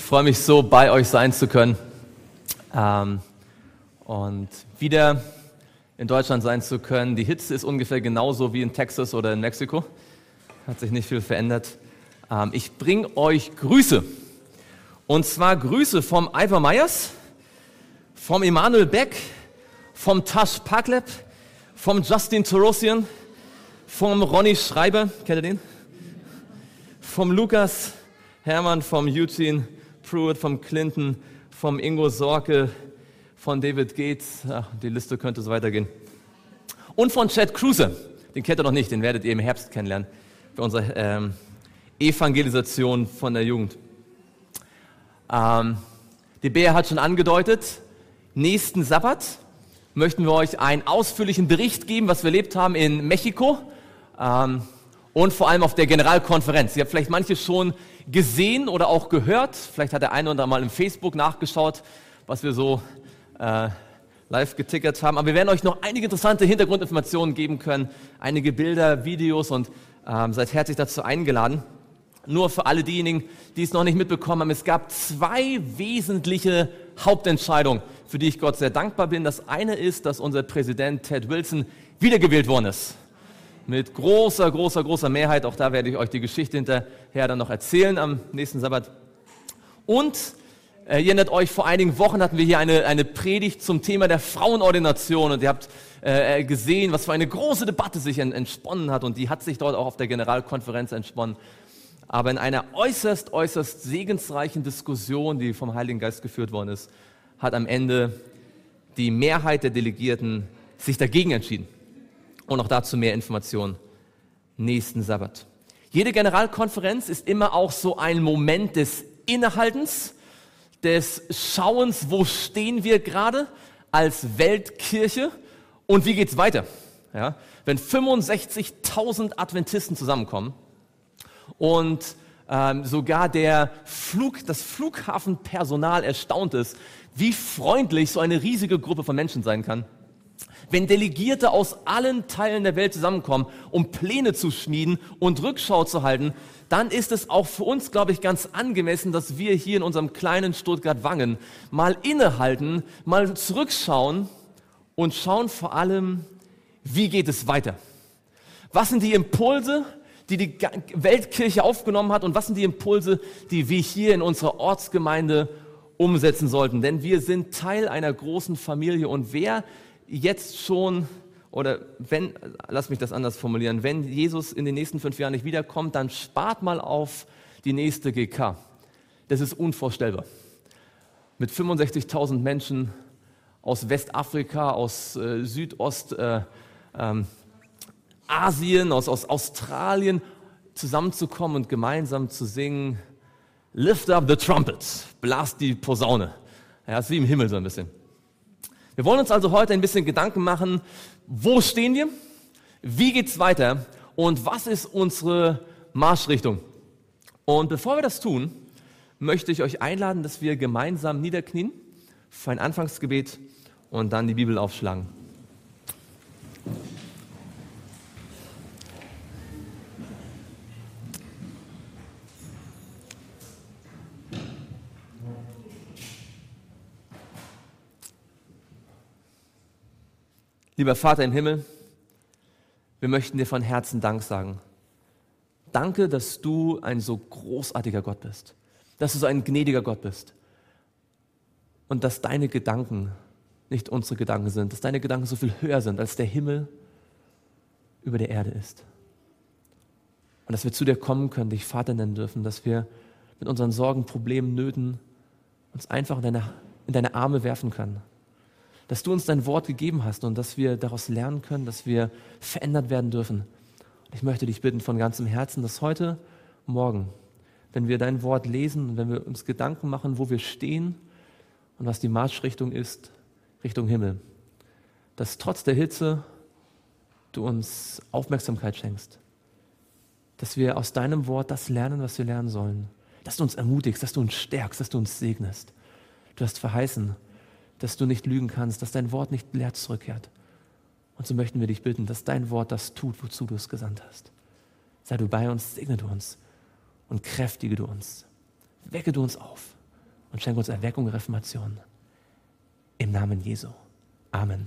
freue mich so, bei euch sein zu können und wieder in Deutschland sein zu können. Die Hitze ist ungefähr genauso wie in Texas oder in Mexiko. Hat sich nicht viel verändert. Ich bringe euch Grüße. Und zwar Grüße vom Ivar Meyers, vom Emanuel Beck, vom Tash Paklep, vom Justin Torosian, vom Ronny Schreiber, kennt ihr den? Vom Lukas Hermann, vom Eugene Pruitt, vom Clinton, vom Ingo Sorke, von David Gates, die Liste könnte so weitergehen. Und von Chad Cruiser, den kennt ihr noch nicht, den werdet ihr im Herbst kennenlernen, für unsere Evangelisation von der Jugend. Die Bea hat schon angedeutet, nächsten Sabbat möchten wir euch einen ausführlichen Bericht geben, was wir erlebt haben in Mexiko und vor allem auf der Generalkonferenz. Ihr habt vielleicht manche schon gesehen oder auch gehört, vielleicht hat der eine oder andere mal im Facebook nachgeschaut, was wir so live getickert haben. Aber wir werden euch noch einige interessante Hintergrundinformationen geben können, einige Bilder, Videos und seid herzlich dazu eingeladen. Nur für alle diejenigen, die es noch nicht mitbekommen haben, es gab 2 wesentliche Hauptentscheidungen, für die ich Gott sehr dankbar bin. Das eine ist, dass unser Präsident Ted Wilson wiedergewählt worden ist. Mit großer Mehrheit. Auch da werde ich euch die Geschichte hinterher dann noch erzählen am nächsten Sabbat. Und ihr erinnert euch, vor einigen Wochen hatten wir hier eine Predigt zum Thema der Frauenordination. Und ihr habt gesehen, was für eine große Debatte sich entsponnen hat. Und die hat sich dort auch auf der Generalkonferenz entsponnen. Aber in einer äußerst segensreichen Diskussion, die vom Heiligen Geist geführt worden ist, hat am Ende die Mehrheit der Delegierten sich dagegen entschieden. Und auch dazu mehr Informationen nächsten Sabbat. Jede Generalkonferenz ist immer auch so ein Moment des Innehaltens, des Schauens, wo stehen wir gerade als Weltkirche und wie geht's weiter? Ja, wenn 65.000 Adventisten zusammenkommen und sogar das Flughafenpersonal erstaunt ist, wie freundlich so eine riesige Gruppe von Menschen sein kann. Wenn Delegierte aus allen Teilen der Welt zusammenkommen, um Pläne zu schmieden und Rückschau zu halten, dann ist es auch für uns, glaube ich, ganz angemessen, dass wir hier in unserem kleinen Stuttgart-Wangen mal innehalten, mal zurückschauen und schauen vor allem, wie geht es weiter? Was sind die Impulse, die die Weltkirche aufgenommen hat und was sind die Impulse, die wir hier in unserer Ortsgemeinde umsetzen sollten? Denn wir sind Teil einer großen Familie und wer jetzt schon, oder wenn, lass mich das anders formulieren, wenn Jesus in den nächsten 5 Jahren nicht wiederkommt, dann spart mal auf die nächste GK. Das ist unvorstellbar. Mit 65.000 Menschen aus Westafrika, aus Südostasien, aus Australien zusammenzukommen und gemeinsam zu singen, Lift up the trumpets, blast die Posaune. Ja, ist wie im Himmel so ein bisschen. Wir wollen uns also heute ein bisschen Gedanken machen, wo stehen wir, wie geht's weiter und was ist unsere Marschrichtung. Und bevor wir das tun, möchte ich euch einladen, dass wir gemeinsam niederknien für ein Anfangsgebet und dann die Bibel aufschlagen. Lieber Vater im Himmel, wir möchten dir von Herzen Dank sagen. Danke, dass du ein so großartiger Gott bist, dass du so ein gnädiger Gott bist und dass deine Gedanken nicht unsere Gedanken sind, dass deine Gedanken so viel höher sind, als der Himmel über der Erde ist. Und dass wir zu dir kommen können, dich Vater nennen dürfen, dass wir mit unseren Sorgen, Problemen, Nöten uns einfach in deine Arme werfen können. Dass du uns dein Wort gegeben hast und dass wir daraus lernen können, dass wir verändert werden dürfen. Und ich möchte dich bitten von ganzem Herzen, dass heute Morgen, wenn wir dein Wort lesen und wenn wir uns Gedanken machen, wo wir stehen und was die Marschrichtung ist, Richtung Himmel, dass trotz der Hitze du uns Aufmerksamkeit schenkst. Dass wir aus deinem Wort das lernen, was wir lernen sollen. Dass du uns ermutigst, dass du uns stärkst, dass du uns segnest. Du hast verheißen, dass du nicht lügen kannst, dass dein Wort nicht leer zurückkehrt. Und so möchten wir dich bitten, dass dein Wort das tut, wozu du es gesandt hast. Sei du bei uns, segne du uns und kräftige du uns. Wecke du uns auf und schenke uns Erweckung und Reformation. Im Namen Jesu. Amen.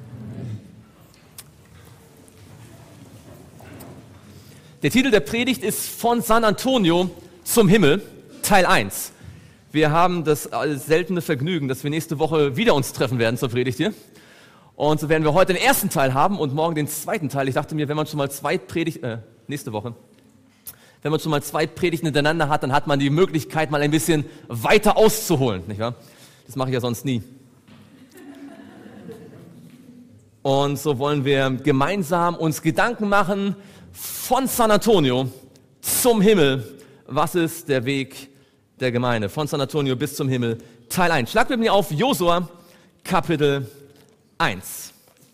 Der Titel der Predigt ist Von San Antonio zum Himmel, Teil 1. Wir haben das seltene Vergnügen, dass wir nächste Woche wieder uns treffen werden zur Predigt hier. Und so werden wir heute den ersten Teil haben und morgen den zweiten Teil. Ich dachte mir, wenn man schon mal nächste Woche, wenn man schon mal zwei Predigten hintereinander hat, dann hat man die Möglichkeit, mal ein bisschen weiter auszuholen, nicht wahr? Das mache ich ja sonst nie. Und so wollen wir gemeinsam uns Gedanken machen von San Antonio zum Himmel. Was ist der Weg der Gemeinde? Von San Antonio bis zum Himmel, Teil 1. Schlag mit mir auf Josua, Kapitel 1.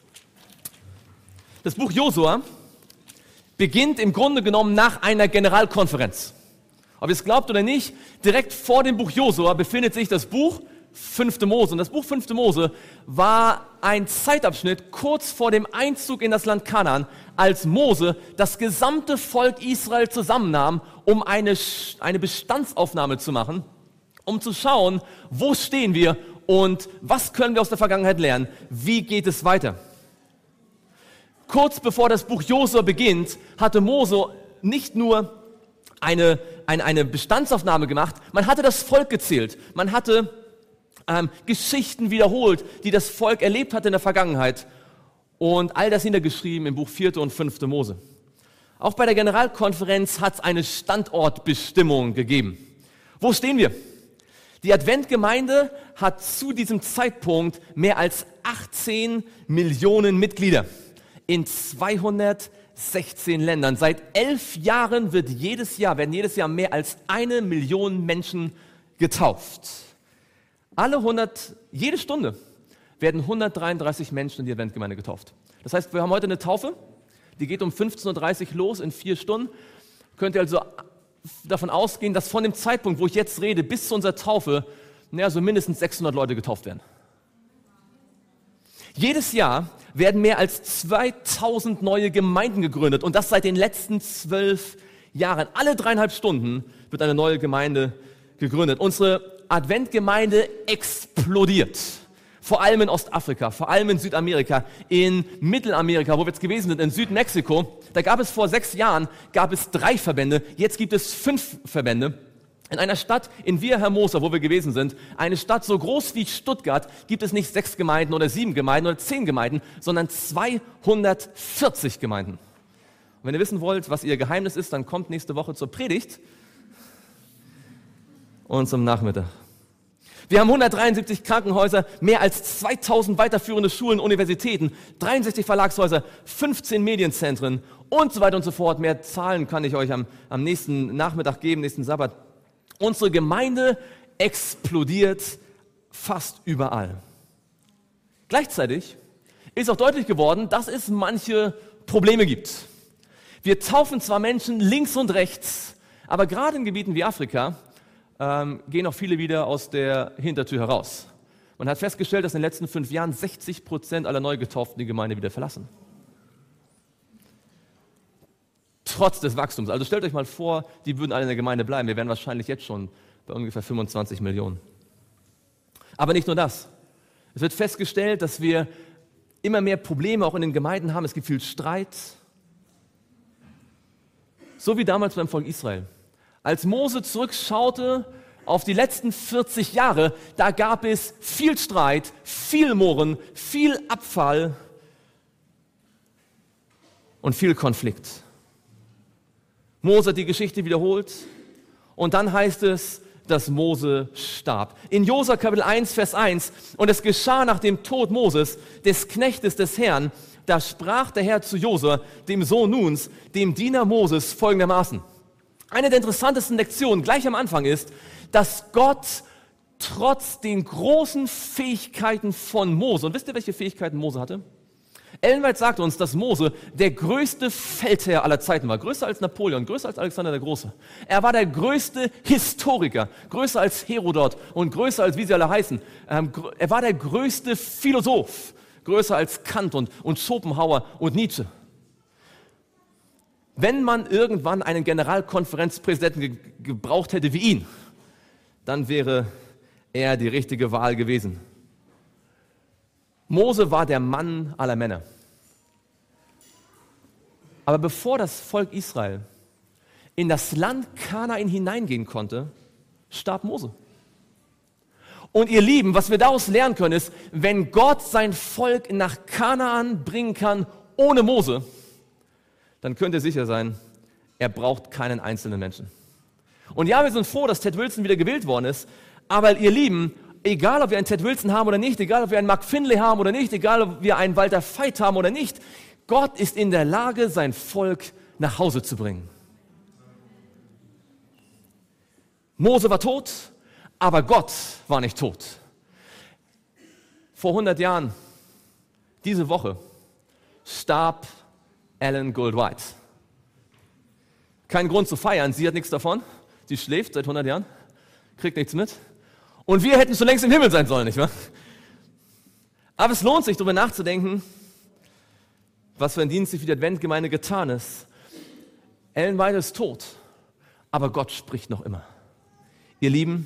Das Buch Josua beginnt im Grunde genommen nach einer Generalkonferenz. Ob ihr es glaubt oder nicht, direkt vor dem Buch Josua befindet sich das Buch 5. Mose. Und das Buch 5. Mose war ein Zeitabschnitt kurz vor dem Einzug in das Land Kanaan, als Mose das gesamte Volk Israel zusammennahm, um eine Bestandsaufnahme zu machen, um zu schauen, wo stehen wir und was können wir aus der Vergangenheit lernen, wie geht es weiter. Kurz bevor das Buch Josua beginnt, hatte Mose nicht nur eine Bestandsaufnahme gemacht, man hatte das Volk gezählt, man hatte Geschichten wiederholt, die das Volk erlebt hatte in der Vergangenheit. Und all das niedergeschrieben im Buch 4. und 5. Mose. Auch bei der Generalkonferenz hat es eine Standortbestimmung gegeben. Wo stehen wir? Die Adventgemeinde hat zu diesem Zeitpunkt mehr als 18 Millionen Mitglieder in 216 Ländern. Seit 11 Jahren werden jedes Jahr mehr als 1 Million Menschen getauft. Jede Stunde werden 133 Menschen in die Adventgemeinde getauft. Das heißt, wir haben heute eine Taufe, die geht um 15.30 Uhr los in 4 Stunden. Könnt ihr also davon ausgehen, dass von dem Zeitpunkt, wo ich jetzt rede, bis zu unserer Taufe, so mindestens 600 Leute getauft werden. Jedes Jahr werden mehr als 2000 neue Gemeinden gegründet und das seit den letzten 12 Jahren. Alle 3,5 Stunden wird eine neue Gemeinde gegründet. Unsere Adventgemeinde explodiert. Vor allem in Ostafrika, vor allem in Südamerika, in Mittelamerika, wo wir jetzt gewesen sind, in Südmexiko. Da gab es vor 6 Jahren 3 Verbände, jetzt gibt es 5 Verbände. In einer Stadt in Villahermosa, wo wir gewesen sind, eine Stadt so groß wie Stuttgart, gibt es nicht 6 Gemeinden oder 7 Gemeinden oder 10 Gemeinden, sondern 240 Gemeinden. Und wenn ihr wissen wollt, was ihr Geheimnis ist, dann kommt nächste Woche zur Predigt und zum Nachmittag. Wir haben 173 Krankenhäuser, mehr als 2000 weiterführende Schulen, Universitäten, 63 Verlagshäuser, 15 Medienzentren und so weiter und so fort. Mehr Zahlen kann ich euch am nächsten Nachmittag geben, nächsten Sabbat. Unsere Gemeinde explodiert fast überall. Gleichzeitig ist auch deutlich geworden, dass es manche Probleme gibt. Wir taufen zwar Menschen links und rechts, aber gerade in Gebieten wie Afrika gehen auch viele wieder aus der Hintertür heraus. Man hat festgestellt, dass in den letzten 5 Jahren 60% aller Neugetauften die Gemeinde wieder verlassen. Trotz des Wachstums. Also stellt euch mal vor, die würden alle in der Gemeinde bleiben. Wir wären wahrscheinlich jetzt schon bei ungefähr 25 Millionen. Aber nicht nur das. Es wird festgestellt, dass wir immer mehr Probleme auch in den Gemeinden haben. Es gibt viel Streit. So wie damals beim Volk Israel. Als Mose zurückschaute auf die letzten 40 Jahre, da gab es viel Streit, viel Murren, viel Abfall und viel Konflikt. Mose hat die Geschichte wiederholt und dann heißt es, dass Mose starb. In Josua Kapitel 1, Vers 1, und es geschah nach dem Tod Moses, des Knechtes des Herrn, da sprach der Herr zu Josua, dem Sohn Nuns, dem Diener Moses, folgendermaßen. Eine der interessantesten Lektionen gleich am Anfang ist, dass Gott trotz den großen Fähigkeiten von Mose, und wisst ihr, welche Fähigkeiten Mose hatte? Ellen White sagt uns, dass Mose der größte Feldherr aller Zeiten war, größer als Napoleon, größer als Alexander der Große. Er war der größte Historiker, größer als Herodot und größer als wie sie alle heißen. Er war der größte Philosoph, größer als Kant und Schopenhauer und Nietzsche. Wenn man irgendwann einen Generalkonferenzpräsidenten gebraucht hätte wie ihn, dann wäre er die richtige Wahl gewesen. Mose war der Mann aller Männer. Aber bevor das Volk Israel in das Land Kanaan hineingehen konnte, starb Mose. Und ihr Lieben, was wir daraus lernen können, ist, wenn Gott sein Volk nach Kanaan bringen kann ohne Mose, dann könnt ihr sicher sein, er braucht keinen einzelnen Menschen. Und ja, wir sind froh, dass Ted Wilson wieder gewählt worden ist, aber ihr Lieben, egal ob wir einen Ted Wilson haben oder nicht, egal ob wir einen Mark Finley haben oder nicht, egal ob wir einen Walter Veit haben oder nicht, Gott ist in der Lage, sein Volk nach Hause zu bringen. Mose war tot, aber Gott war nicht tot. Vor 100 Jahren, diese Woche, starb Ellen Goldwhite. Kein Grund zu feiern, sie hat nichts davon. Sie schläft seit 100 Jahren, kriegt nichts mit. Und wir hätten schon längst im Himmel sein sollen, nicht wahr? Aber es lohnt sich, darüber nachzudenken, was für ein Dienst für die Adventgemeinde getan ist. Ellen White ist tot, aber Gott spricht noch immer. Ihr Lieben,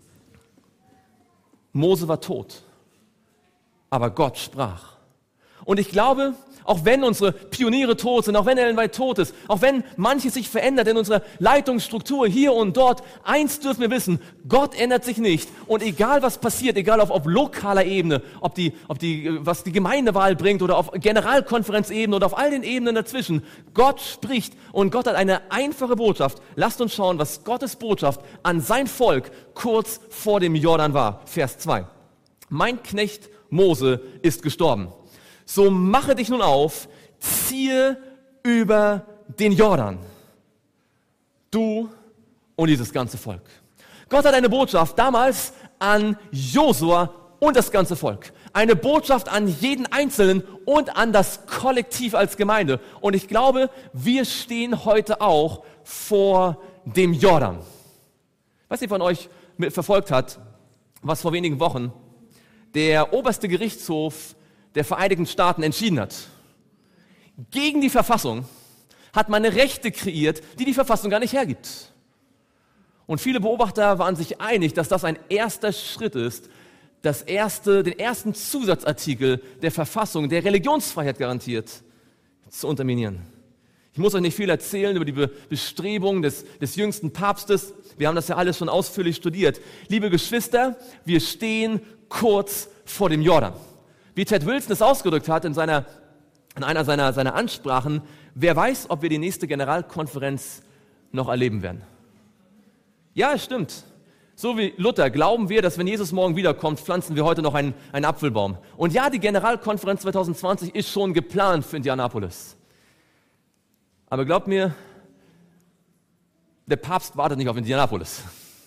Mose war tot, aber Gott sprach. Und ich glaube, auch wenn unsere Pioniere tot sind, auch wenn Ellen White tot ist, auch wenn manches sich verändert in unserer Leitungsstruktur hier und dort, eins dürfen wir wissen, Gott ändert sich nicht. Und egal was passiert, egal auf lokaler Ebene, was die Gemeindewahl bringt oder auf Generalkonferenzebene oder auf all den Ebenen dazwischen, Gott spricht und Gott hat eine einfache Botschaft. Lasst uns schauen, was Gottes Botschaft an sein Volk kurz vor dem Jordan war. Vers 2. Mein Knecht Mose ist gestorben. So mache dich nun auf, ziehe über den Jordan, du und dieses ganze Volk. Gott hat eine Botschaft damals an Josua und das ganze Volk. Eine Botschaft an jeden Einzelnen und an das Kollektiv als Gemeinde. Und ich glaube, wir stehen heute auch vor dem Jordan. Was ihr von euch verfolgt hat, was vor wenigen Wochen der oberste Gerichtshof der Vereinigten Staaten entschieden hat. Gegen die Verfassung hat man eine Rechte kreiert, die die Verfassung gar nicht hergibt. Und viele Beobachter waren sich einig, dass das ein erster Schritt ist, den ersten Zusatzartikel der Verfassung, der Religionsfreiheit garantiert, zu unterminieren. Ich muss euch nicht viel erzählen über die Bestrebungen des jüngsten Papstes. Wir haben das ja alles schon ausführlich studiert. Liebe Geschwister, wir stehen kurz vor dem Jordan. Wie Ted Wilson es ausgedrückt hat in einer seiner Ansprachen, wer weiß, ob wir die nächste Generalkonferenz noch erleben werden. Ja, es stimmt. So wie Luther glauben wir, dass wenn Jesus morgen wiederkommt, pflanzen wir heute noch einen Apfelbaum. Und ja, die Generalkonferenz 2020 ist schon geplant für Indianapolis. Aber glaubt mir, der Papst wartet nicht auf Indianapolis.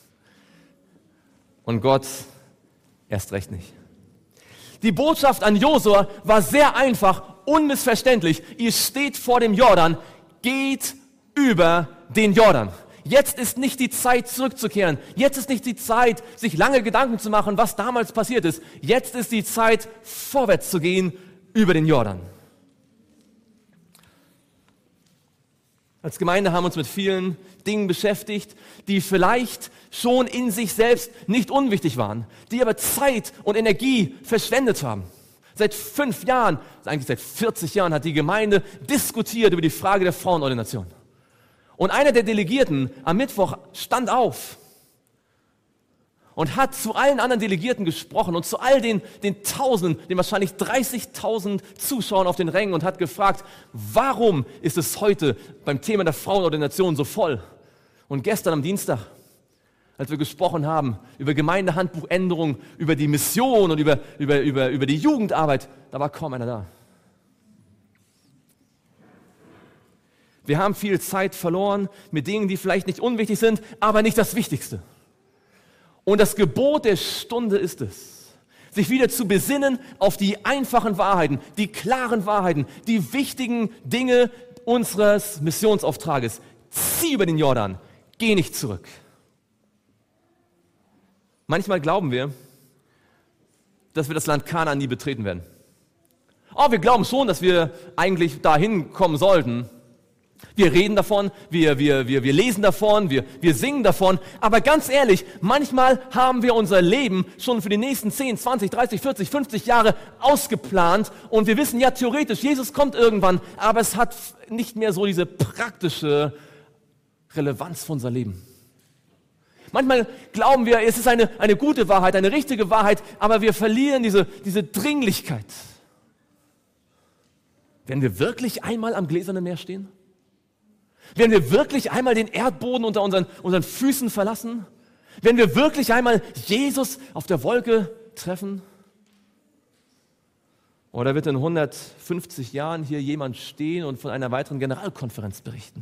Und Gott erst recht nicht. Die Botschaft an Josua war sehr einfach, unmissverständlich. Ihr steht vor dem Jordan, geht über den Jordan. Jetzt ist nicht die Zeit, zurückzukehren. Jetzt ist nicht die Zeit, sich lange Gedanken zu machen, was damals passiert ist. Jetzt ist die Zeit, vorwärts zu gehen über den Jordan. Als Gemeinde haben wir uns mit vielen Dingen beschäftigt, die vielleicht schon in sich selbst nicht unwichtig waren, die aber Zeit und Energie verschwendet haben. Seit 5 Jahren, eigentlich seit 40 Jahren hat die Gemeinde diskutiert über die Frage der Frauenordination. Und einer der Delegierten am Mittwoch stand auf und hat zu allen anderen Delegierten gesprochen und zu all den Tausenden, den wahrscheinlich 30.000 Zuschauern auf den Rängen und hat gefragt, warum ist es heute beim Thema der Frauenordination so voll? Und gestern am Dienstag, als wir gesprochen haben über Gemeindehandbuchänderungen, über die Mission und über die Jugendarbeit, da war kaum einer da. Wir haben viel Zeit verloren mit Dingen, die vielleicht nicht unwichtig sind, aber nicht das Wichtigste. Und das Gebot der Stunde ist es, sich wieder zu besinnen auf die einfachen Wahrheiten, die klaren Wahrheiten, die wichtigen Dinge unseres Missionsauftrages. Zieh über den Jordan, geh nicht zurück. Manchmal glauben wir, dass wir das Land Kanaan nie betreten werden. Oh, wir glauben schon, dass wir eigentlich dahin kommen sollten, Wir reden davon, wir lesen davon, wir singen davon. Aber ganz ehrlich, manchmal haben wir unser Leben schon für die nächsten 10, 20, 30, 40, 50 Jahre ausgeplant. Und wir wissen ja theoretisch, Jesus kommt irgendwann. Aber es hat nicht mehr so diese praktische Relevanz für unser Leben. Manchmal glauben wir, es ist eine gute Wahrheit, eine richtige Wahrheit. Aber wir verlieren diese Dringlichkeit. Werden wir wirklich einmal am gläsernen Meer stehen? Werden wir wirklich einmal den Erdboden unter unseren Füßen verlassen? Werden wir wirklich einmal Jesus auf der Wolke treffen? Oder wird in 150 Jahren hier jemand stehen und von einer weiteren Generalkonferenz berichten?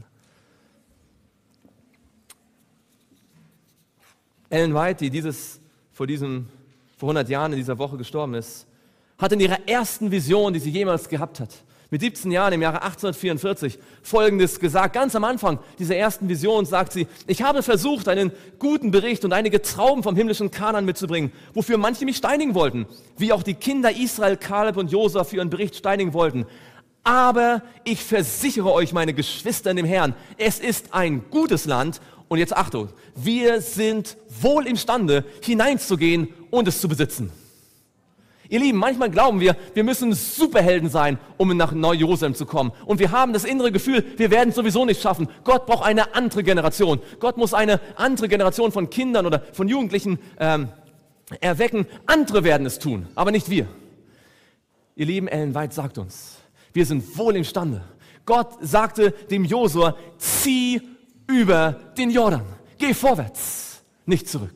Ellen White, die vor 100 Jahren in dieser Woche gestorben ist, hat in ihrer ersten Vision, die sie jemals gehabt hat, mit 17 Jahren im Jahre 1844 Folgendes gesagt. Ganz am Anfang dieser ersten Vision sagt sie: Ich habe versucht, einen guten Bericht und einige Trauben vom himmlischen Kanaan mitzubringen, wofür manche mich steinigen wollten, wie auch die Kinder Israel, Kaleb und Josua für ihren Bericht steinigen wollten. Aber ich versichere euch, meine Geschwister in dem Herrn, es ist ein gutes Land. Und jetzt Achtung, wir sind wohl imstande, hineinzugehen und es zu besitzen. Ihr Lieben, manchmal glauben wir müssen Superhelden sein, um nach Neu-Jerusalem zu kommen. Und wir haben das innere Gefühl, wir werden es sowieso nicht schaffen. Gott braucht eine andere Generation. Gott muss eine andere Generation von Kindern oder von Jugendlichen erwecken. Andere werden es tun, aber nicht wir. Ihr Lieben, Ellen White sagt uns, wir sind wohl imstande. Gott sagte dem Josua, zieh über den Jordan. Geh vorwärts, nicht zurück.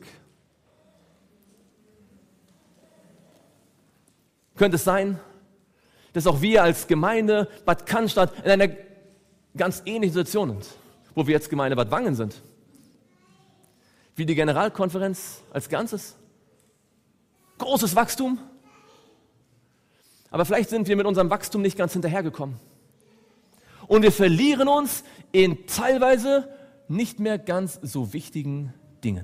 Könnte es sein, dass auch wir als Gemeinde Bad Cannstatt in einer ganz ähnlichen Situation sind, wo wir jetzt Gemeinde Bad Wangen sind? Wie die Generalkonferenz als Ganzes? Großes Wachstum? Aber vielleicht sind wir mit unserem Wachstum nicht ganz hinterhergekommen. Und wir verlieren uns in teilweise nicht mehr ganz so wichtigen Dingen.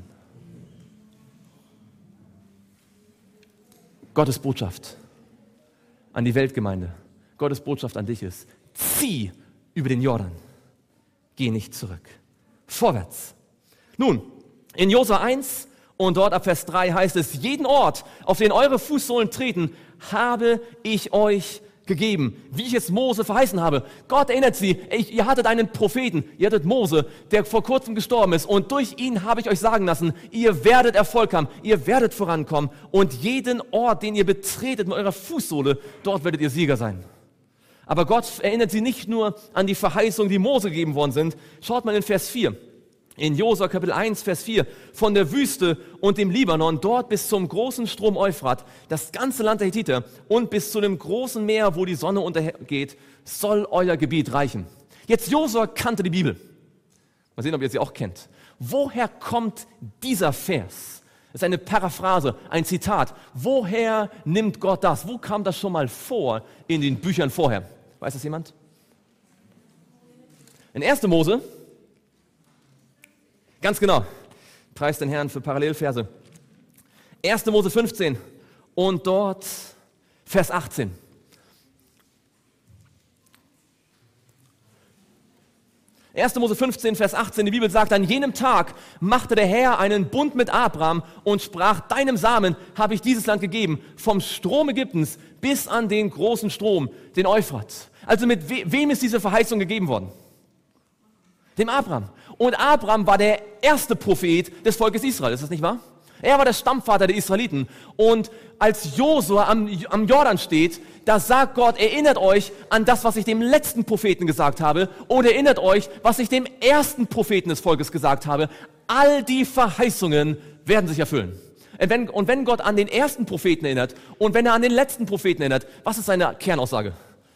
Gottes Botschaft an die Weltgemeinde, Gottes Botschaft an dich ist: Zieh über den Jordan, geh nicht zurück, vorwärts. Nun, in Josua 1 und dort ab Vers 3 heißt es: Jeden Ort, auf den eure Fußsohlen treten, habe ich euch gegeben, wie ich es Mose verheißen habe. Gott erinnert sie, ihr hattet einen Propheten, ihr hattet Mose, der vor kurzem gestorben ist, und durch ihn habe ich euch sagen lassen, ihr werdet Erfolg haben, ihr werdet vorankommen, und jeden Ort, den ihr betretet mit eurer Fußsohle, dort werdet ihr Sieger sein. Aber Gott erinnert sie nicht nur an die Verheißungen, die Mose gegeben worden sind. Schaut mal in Vers 4. In Josua Kapitel 1, Vers 4, von der Wüste und dem Libanon, dort bis zum großen Strom Euphrat, das ganze Land der Hethiter und bis zu dem großen Meer, wo die Sonne untergeht, soll euer Gebiet reichen. Jetzt, Josua kannte die Bibel. Mal sehen, ob ihr sie auch kennt. Woher kommt dieser Vers? Das ist eine Paraphrase, ein Zitat. Woher nimmt Gott das? Wo kam das schon mal vor in den Büchern vorher? Weiß das jemand? In 1. Mose, ganz genau, preist den Herrn für Parallelverse. 1. Mose 15 und dort Vers 18. Mose 15, Vers 18, die Bibel sagt, an jenem Tag machte der Herr einen Bund mit Abraham und sprach, deinem Samen habe ich dieses Land gegeben, vom Strom Ägyptens bis an den großen Strom, den Euphrat. Also mit wem ist diese Verheißung gegeben worden? Dem Abraham. Und Abraham war der erste Prophet des Volkes Israel, ist das nicht wahr? Er war der Stammvater der Israeliten. Und als Josua am Jordan steht, da sagt Gott, erinnert euch an das, was ich dem letzten Propheten gesagt habe, oder erinnert euch, was ich dem ersten Propheten des Volkes gesagt habe. All die Verheißungen werden sich erfüllen. Und wenn Gott an den ersten Propheten erinnert und wenn er an den letzten Propheten erinnert, was ist seine Kernaussage?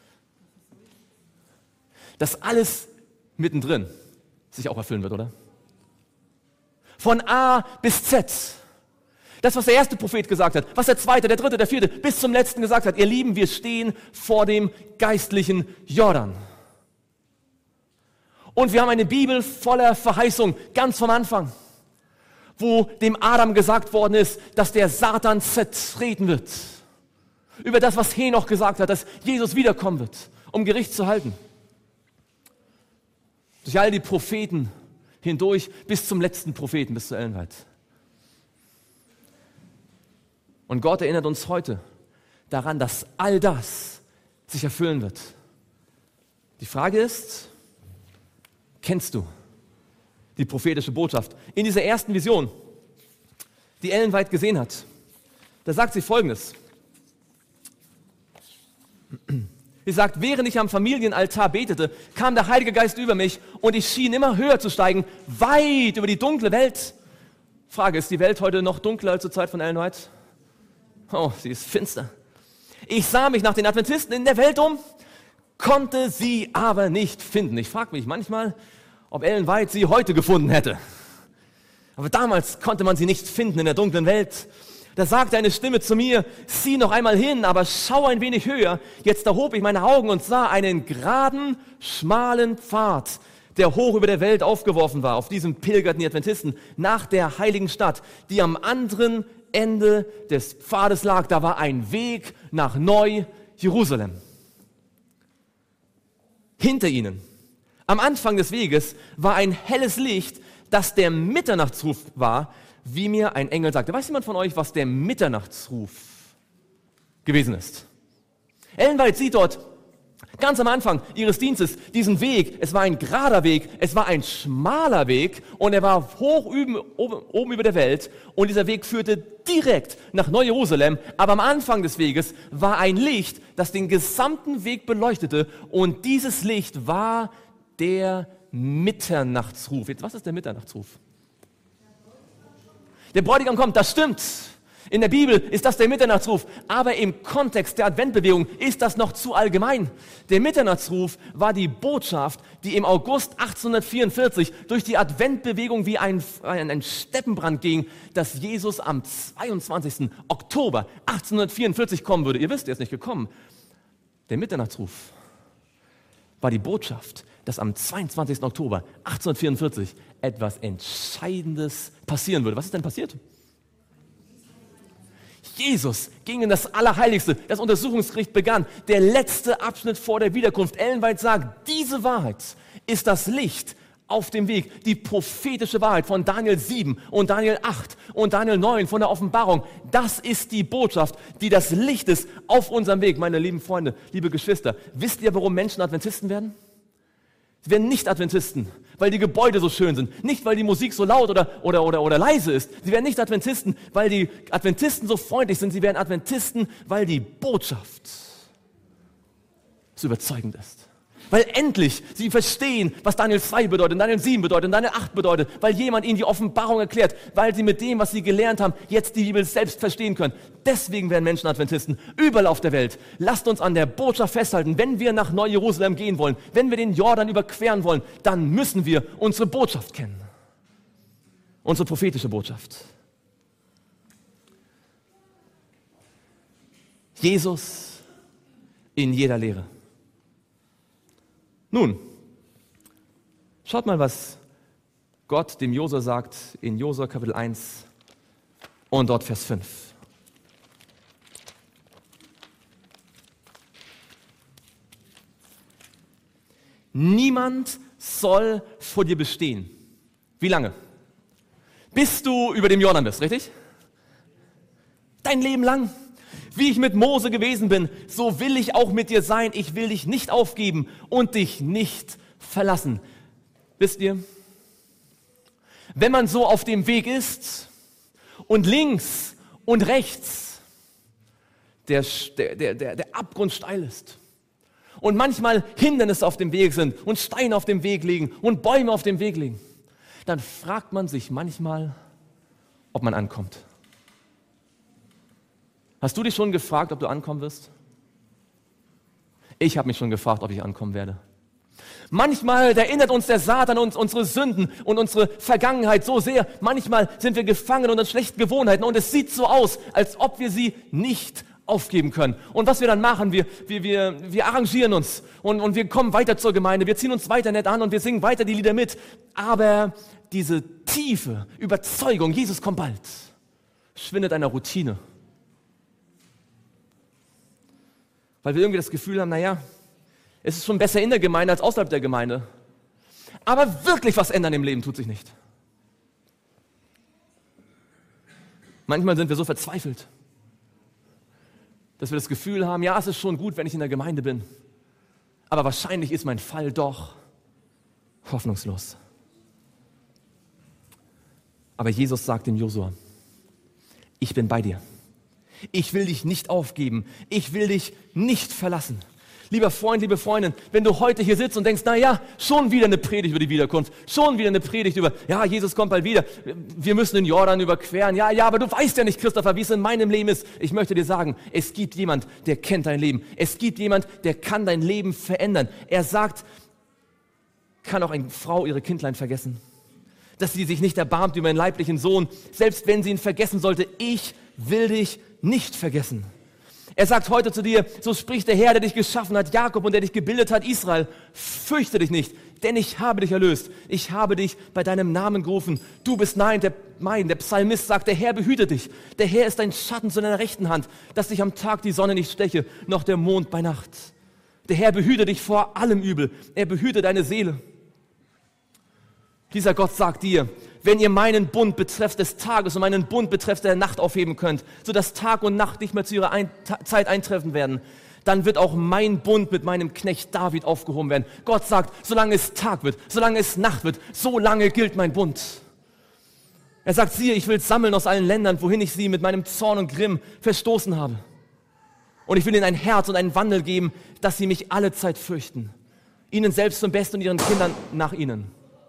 Dass alles mittendrin sich auch erfüllen wird, oder? Von A bis Z. Das, was der erste Prophet gesagt hat, was der zweite, der dritte, der vierte bis zum letzten gesagt hat. Ihr Lieben, wir stehen vor dem geistlichen Jordan. Und wir haben eine Bibel voller Verheißung, ganz vom Anfang, wo dem Adam gesagt worden ist, dass der Satan zertreten wird. Über das, was Henoch gesagt hat, dass Jesus wiederkommen wird, um Gericht zu halten. durch all die Propheten hindurch, bis zum letzten Propheten, bis zur Ellen White. Und Gott erinnert uns heute daran, dass all das sich erfüllen wird. Die Frage ist, kennst du die prophetische Botschaft? In dieser ersten Vision, die Ellen White gesehen hat, da sagt sie Folgendes. Sie sagt, während ich am Familienaltar betete, kam der Heilige Geist über mich und ich schien immer höher zu steigen, weit über die dunkle Welt. Frage, ist die Welt heute noch dunkler als zur Zeit von Ellen White? Oh, sie ist finster. Ich sah mich nach den Adventisten in der Welt um, konnte sie aber nicht finden. Ich frage mich manchmal, ob Ellen White sie heute gefunden hätte. Aber damals konnte man sie nicht finden in der dunklen Welt. Da sagte eine Stimme zu mir, sieh noch einmal hin, aber schau ein wenig höher. Jetzt erhob ich meine Augen und sah einen geraden, schmalen Pfad, der hoch über der Welt aufgeworfen war. Auf diesem pilgerten die Adventisten nach der heiligen Stadt, die am anderen Ende des Pfades lag. Da war ein Weg nach Neu-Jerusalem. Hinter ihnen, am Anfang des Weges, war ein helles Licht, das der Mitternachtsruf war, wie mir ein Engel sagte. Weiß jemand von euch, was der Mitternachtsruf gewesen ist? Ellen White sieht dort ganz am Anfang ihres Dienstes diesen Weg. Es war ein gerader Weg, es war ein schmaler Weg und er war hoch oben über der Welt und dieser Weg führte direkt nach Neu-Jerusalem. Aber am Anfang des Weges war ein Licht, das den gesamten Weg beleuchtete und dieses Licht war der Mitternachtsruf. Jetzt, was ist der Mitternachtsruf? Der Bräutigam kommt, das stimmt. In der Bibel ist das der Mitternachtsruf, aber im Kontext der Adventbewegung ist das noch zu allgemein. Der Mitternachtsruf war die Botschaft, die im August 1844 durch die Adventbewegung wie ein Steppenbrand ging, dass Jesus am 22. Oktober 1844 kommen würde. Ihr wisst, er ist nicht gekommen. Der Mitternachtsruf war die Botschaft, dass am 22. Oktober 1844 etwas Entscheidendes passieren würde. Was ist denn passiert? Jesus ging in das Allerheiligste. Das Untersuchungsgericht begann. Der letzte Abschnitt vor der Wiederkunft. Ellen White sagt, diese Wahrheit ist das Licht auf dem Weg. Die prophetische Wahrheit von Daniel 7 und Daniel 8 und Daniel 9 von der Offenbarung. Das ist die Botschaft, die das Licht ist auf unserem Weg. Meine lieben Freunde, liebe Geschwister, wisst ihr, warum Menschen Adventisten werden? Sie werden nicht Adventisten, weil die Gebäude so schön sind, nicht weil die Musik so laut oder leise ist. Sie werden nicht Adventisten, weil die Adventisten so freundlich sind. Sie werden Adventisten, weil die Botschaft so überzeugend ist. Weil endlich sie verstehen, was Daniel 2 bedeutet, Daniel 7 bedeutet, Daniel 8 bedeutet, weil jemand ihnen die Offenbarung erklärt, weil sie mit dem, was sie gelernt haben, jetzt die Bibel selbst verstehen können. Deswegen werden Menschen Adventisten überall auf der Welt. Lasst uns an der Botschaft festhalten, wenn wir nach Neu-Jerusalem gehen wollen, wenn wir den Jordan überqueren wollen, dann müssen wir unsere Botschaft kennen. Unsere prophetische Botschaft. Jesus in jeder Lehre. Nun, schaut mal, was Gott dem Josua sagt in Josua Kapitel 1 und dort Vers 5. Niemand soll vor dir bestehen. Wie lange? Bis du über dem Jordan bist, richtig? Dein Leben lang. Wie ich mit Mose gewesen bin, so will ich auch mit dir sein. Ich will dich nicht aufgeben und dich nicht verlassen. Wisst ihr, wenn man so auf dem Weg ist und links und rechts der Abgrund steil ist und manchmal Hindernisse auf dem Weg sind und Steine auf dem Weg liegen und Bäume auf dem Weg liegen, dann fragt man sich manchmal, ob man ankommt. Hast du dich schon gefragt, ob du ankommen wirst? Ich habe mich schon gefragt, ob ich ankommen werde. Manchmal erinnert uns der Satan uns unsere Sünden und unsere Vergangenheit so sehr. Manchmal sind wir gefangen unter schlechten Gewohnheiten und es sieht so aus, als ob wir sie nicht aufgeben können. Und was wir dann machen, wir arrangieren uns und wir kommen weiter zur Gemeinde, wir ziehen uns weiter nett an und wir singen weiter die Lieder mit. Aber diese tiefe Überzeugung, Jesus kommt bald, schwindet einer Routine. Weil wir irgendwie das Gefühl haben, naja, es ist schon besser in der Gemeinde als außerhalb der Gemeinde. Aber wirklich was ändern im Leben tut sich nicht. Manchmal sind wir so verzweifelt, dass wir das Gefühl haben, ja, es ist schon gut, wenn ich in der Gemeinde bin, aber wahrscheinlich ist mein Fall doch hoffnungslos. Aber Jesus sagt dem Josua, ich bin bei dir. Ich will dich nicht aufgeben. Ich will dich nicht verlassen. Lieber Freund, liebe Freundin, wenn du heute hier sitzt und denkst, na ja, schon wieder eine Predigt über die Wiederkunft, schon wieder eine Predigt über, ja, Jesus kommt bald wieder, wir müssen den Jordan überqueren, ja, aber du weißt ja nicht, Christopher, wie es in meinem Leben ist. Ich möchte dir sagen, es gibt jemand, der kennt dein Leben. Es gibt jemand, der kann dein Leben verändern. Er sagt, kann auch eine Frau ihre Kindlein vergessen? Dass sie sich nicht erbarmt über ihren leiblichen Sohn, selbst wenn sie ihn vergessen sollte, ich will dich nicht vergessen. Er sagt heute zu dir, so spricht der Herr, der dich geschaffen hat, Jakob, und der dich gebildet hat, Israel, fürchte dich nicht, denn ich habe dich erlöst. Ich habe dich bei deinem Namen gerufen. Du bist mein. Der Psalmist sagt, der Herr behüte dich. Der Herr ist dein Schatten zu deiner rechten Hand, dass dich am Tag die Sonne nicht steche, noch der Mond bei Nacht. Der Herr behüte dich vor allem Übel. Er behüte deine Seele. Dieser Gott sagt dir, wenn ihr meinen Bund betreffs des Tages und meinen Bund betreffs der Nacht aufheben könnt, sodass Tag und Nacht nicht mehr zu ihrer Zeit eintreffen werden, dann wird auch mein Bund mit meinem Knecht David aufgehoben werden. Gott sagt, solange es Tag wird, solange es Nacht wird, so lange gilt mein Bund. Er sagt, siehe, ich will sammeln aus allen Ländern, wohin ich sie mit meinem Zorn und Grimm verstoßen habe. Und ich will ihnen ein Herz und einen Wandel geben, dass sie mich alle Zeit fürchten. Ihnen selbst zum Besten und ihren Kindern nach ihnen.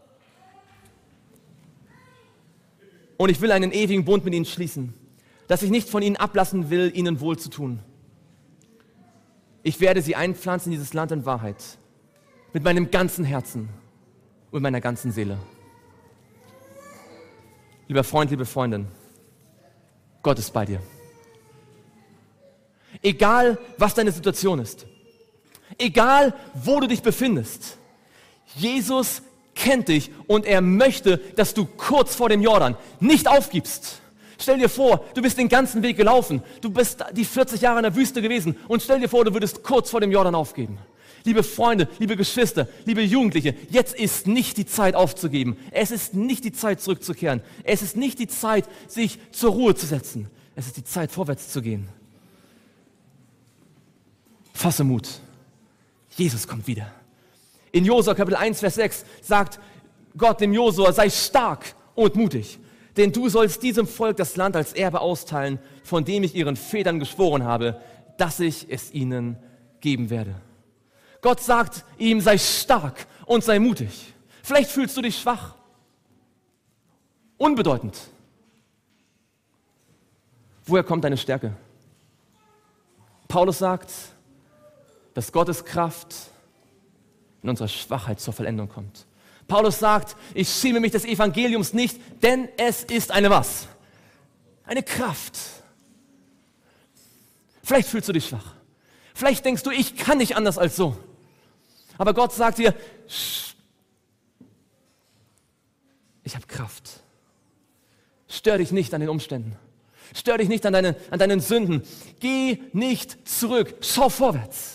Und ich will einen ewigen Bund mit ihnen schließen, dass ich nicht von ihnen ablassen will, ihnen wohl zu tun. Ich werde sie einpflanzen in dieses Land in Wahrheit, mit meinem ganzen Herzen und meiner ganzen Seele. Lieber Freund, liebe Freundin, Gott ist bei dir. Egal, was deine Situation ist, egal, wo du dich befindest, Jesus kennt dich und er möchte, dass du kurz vor dem Jordan nicht aufgibst. Stell dir vor, du bist den ganzen Weg gelaufen, du bist die 40 Jahre in der Wüste gewesen und stell dir vor, du würdest kurz vor dem Jordan aufgeben. Liebe Freunde, liebe Geschwister, liebe Jugendliche, jetzt ist nicht die Zeit aufzugeben. Es ist nicht die Zeit zurückzukehren. Es ist nicht die Zeit, sich zur Ruhe zu setzen. Es ist die Zeit, vorwärts zu gehen. Fasse Mut. Jesus kommt wieder. In Josua Kapitel 1, Vers 6 sagt Gott dem Josua, sei stark und mutig, denn du sollst diesem Volk das Land als Erbe austeilen, von dem ich ihren Vätern geschworen habe, dass ich es ihnen geben werde. Gott sagt ihm, sei stark und sei mutig. Vielleicht fühlst du dich schwach, unbedeutend. Woher kommt deine Stärke? Paulus sagt, dass Gottes Kraft in unserer Schwachheit zur Vollendung kommt. Paulus sagt, ich schäme mich des Evangeliums nicht, denn es ist eine was? Eine Kraft. Vielleicht fühlst du dich schwach. Vielleicht denkst du, ich kann nicht anders als so. Aber Gott sagt dir, ich habe Kraft. Stör dich nicht an den Umständen. Stör dich nicht an deinen Sünden. Geh nicht zurück. Schau vorwärts.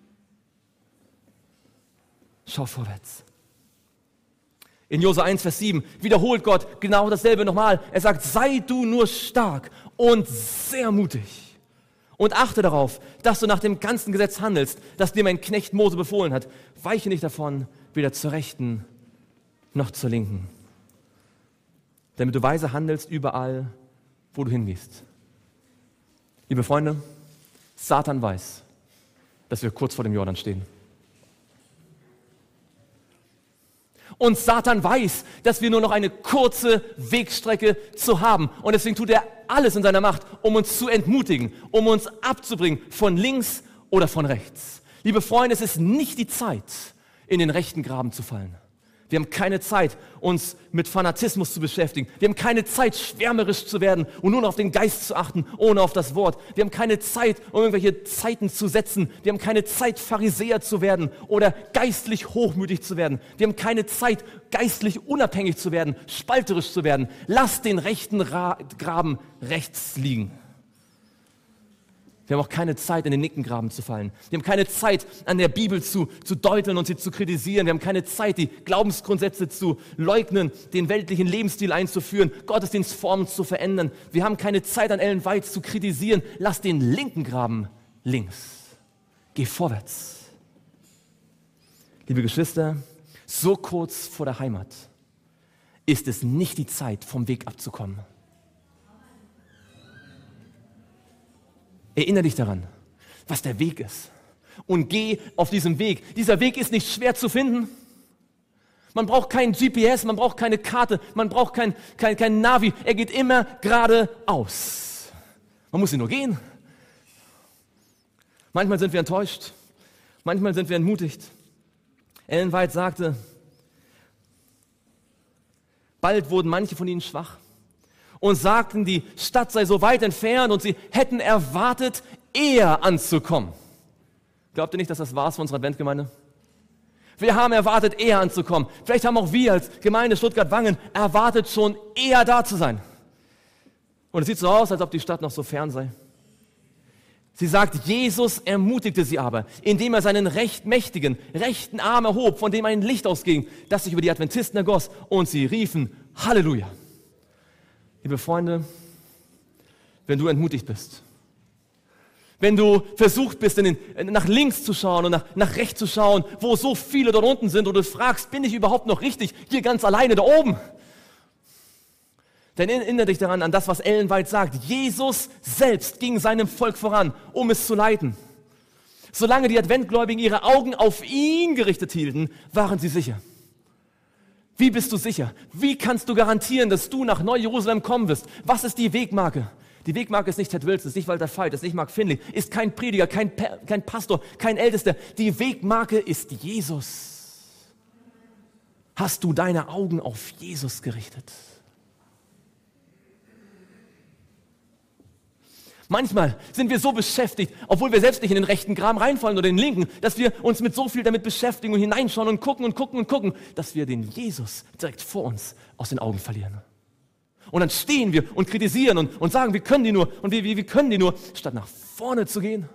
Schau vorwärts. In Josua 1, Vers 7 wiederholt Gott genau dasselbe nochmal. Er sagt, sei du nur stark und sehr mutig. Und achte darauf, dass du nach dem ganzen Gesetz handelst, das dir mein Knecht Mose befohlen hat. Weiche nicht davon, weder zur Rechten noch zur Linken. Damit du weise handelst überall, wo du hingehst. Liebe Freunde, Satan weiß, dass wir kurz vor dem Jordan stehen. Und Satan weiß, dass wir nur noch eine kurze Wegstrecke zu haben. Und deswegen tut er alles in seiner Macht, um uns zu entmutigen, um uns abzubringen von links oder von rechts. Liebe Freunde, es ist nicht die Zeit, in den rechten Graben zu fallen. Wir haben keine Zeit, uns mit Fanatismus zu beschäftigen. Wir haben keine Zeit, schwärmerisch zu werden und nur noch auf den Geist zu achten, ohne auf das Wort. Wir haben keine Zeit, um irgendwelche Zeiten zu setzen. Wir haben keine Zeit, Pharisäer zu werden oder geistlich hochmütig zu werden. Wir haben keine Zeit, geistlich unabhängig zu werden, spalterisch zu werden. Lass den rechten Graben rechts liegen. Wir haben auch keine Zeit, in den Nickengraben zu fallen. Wir haben keine Zeit, an der Bibel zu deuteln und sie zu kritisieren. Wir haben keine Zeit, die Glaubensgrundsätze zu leugnen, den weltlichen Lebensstil einzuführen, Gottesdienstformen zu verändern. Wir haben keine Zeit, an Ellen White zu kritisieren. Lass den linken Graben links. Geh vorwärts. Liebe Geschwister, so kurz vor der Heimat ist es nicht die Zeit, vom Weg abzukommen. Erinnere dich daran, was der Weg ist. Und geh auf diesem Weg. Dieser Weg ist nicht schwer zu finden. Man braucht kein GPS, man braucht keine Karte, man braucht kein Navi. Er geht immer geradeaus. Man muss ihn nur gehen. Manchmal sind wir enttäuscht, manchmal sind wir entmutigt. Ellen White sagte, bald wurden manche von ihnen schwach und sagten, die Stadt sei so weit entfernt und sie hätten erwartet, eher anzukommen. Glaubt ihr nicht, dass das wahr ist für unsere Adventgemeinde? Wir haben erwartet, eher anzukommen. Vielleicht haben auch wir als Gemeinde Stuttgart-Wangen erwartet, schon eher da zu sein. Und es sieht so aus, als ob die Stadt noch so fern sei. Sie sagt, Jesus ermutigte sie aber, indem er seinen mächtigen, rechten Arm erhob, von dem ein Licht ausging, das sich über die Adventisten ergoss, und sie riefen, Halleluja. Liebe Freunde, wenn du entmutigt bist, wenn du versucht bist, nach links zu schauen und nach rechts zu schauen, wo so viele dort unten sind, und du fragst, bin ich überhaupt noch richtig hier ganz alleine da oben? Dann erinnere dich daran, an das, was Ellen White sagt. Jesus selbst ging seinem Volk voran, um es zu leiten. Solange die Adventgläubigen ihre Augen auf ihn gerichtet hielten, waren sie sicher. Wie bist du sicher? Wie kannst du garantieren, dass du nach Neu-Jerusalem kommen wirst? Was ist die Wegmarke? Die Wegmarke ist nicht Ted Wilson, ist nicht Walter Veit, ist nicht Mark Finley, ist kein Prediger, kein Pastor, kein Ältester. Die Wegmarke ist Jesus. Hast du deine Augen auf Jesus gerichtet? Manchmal sind wir so beschäftigt, obwohl wir selbst nicht in den rechten Graben reinfallen oder den linken, dass wir uns mit so viel damit beschäftigen und hineinschauen und gucken, dass wir den Jesus direkt vor uns aus den Augen verlieren. Und dann stehen wir und kritisieren und sagen, wir können die nur und wir können die nur, statt nach vorne zu gehen.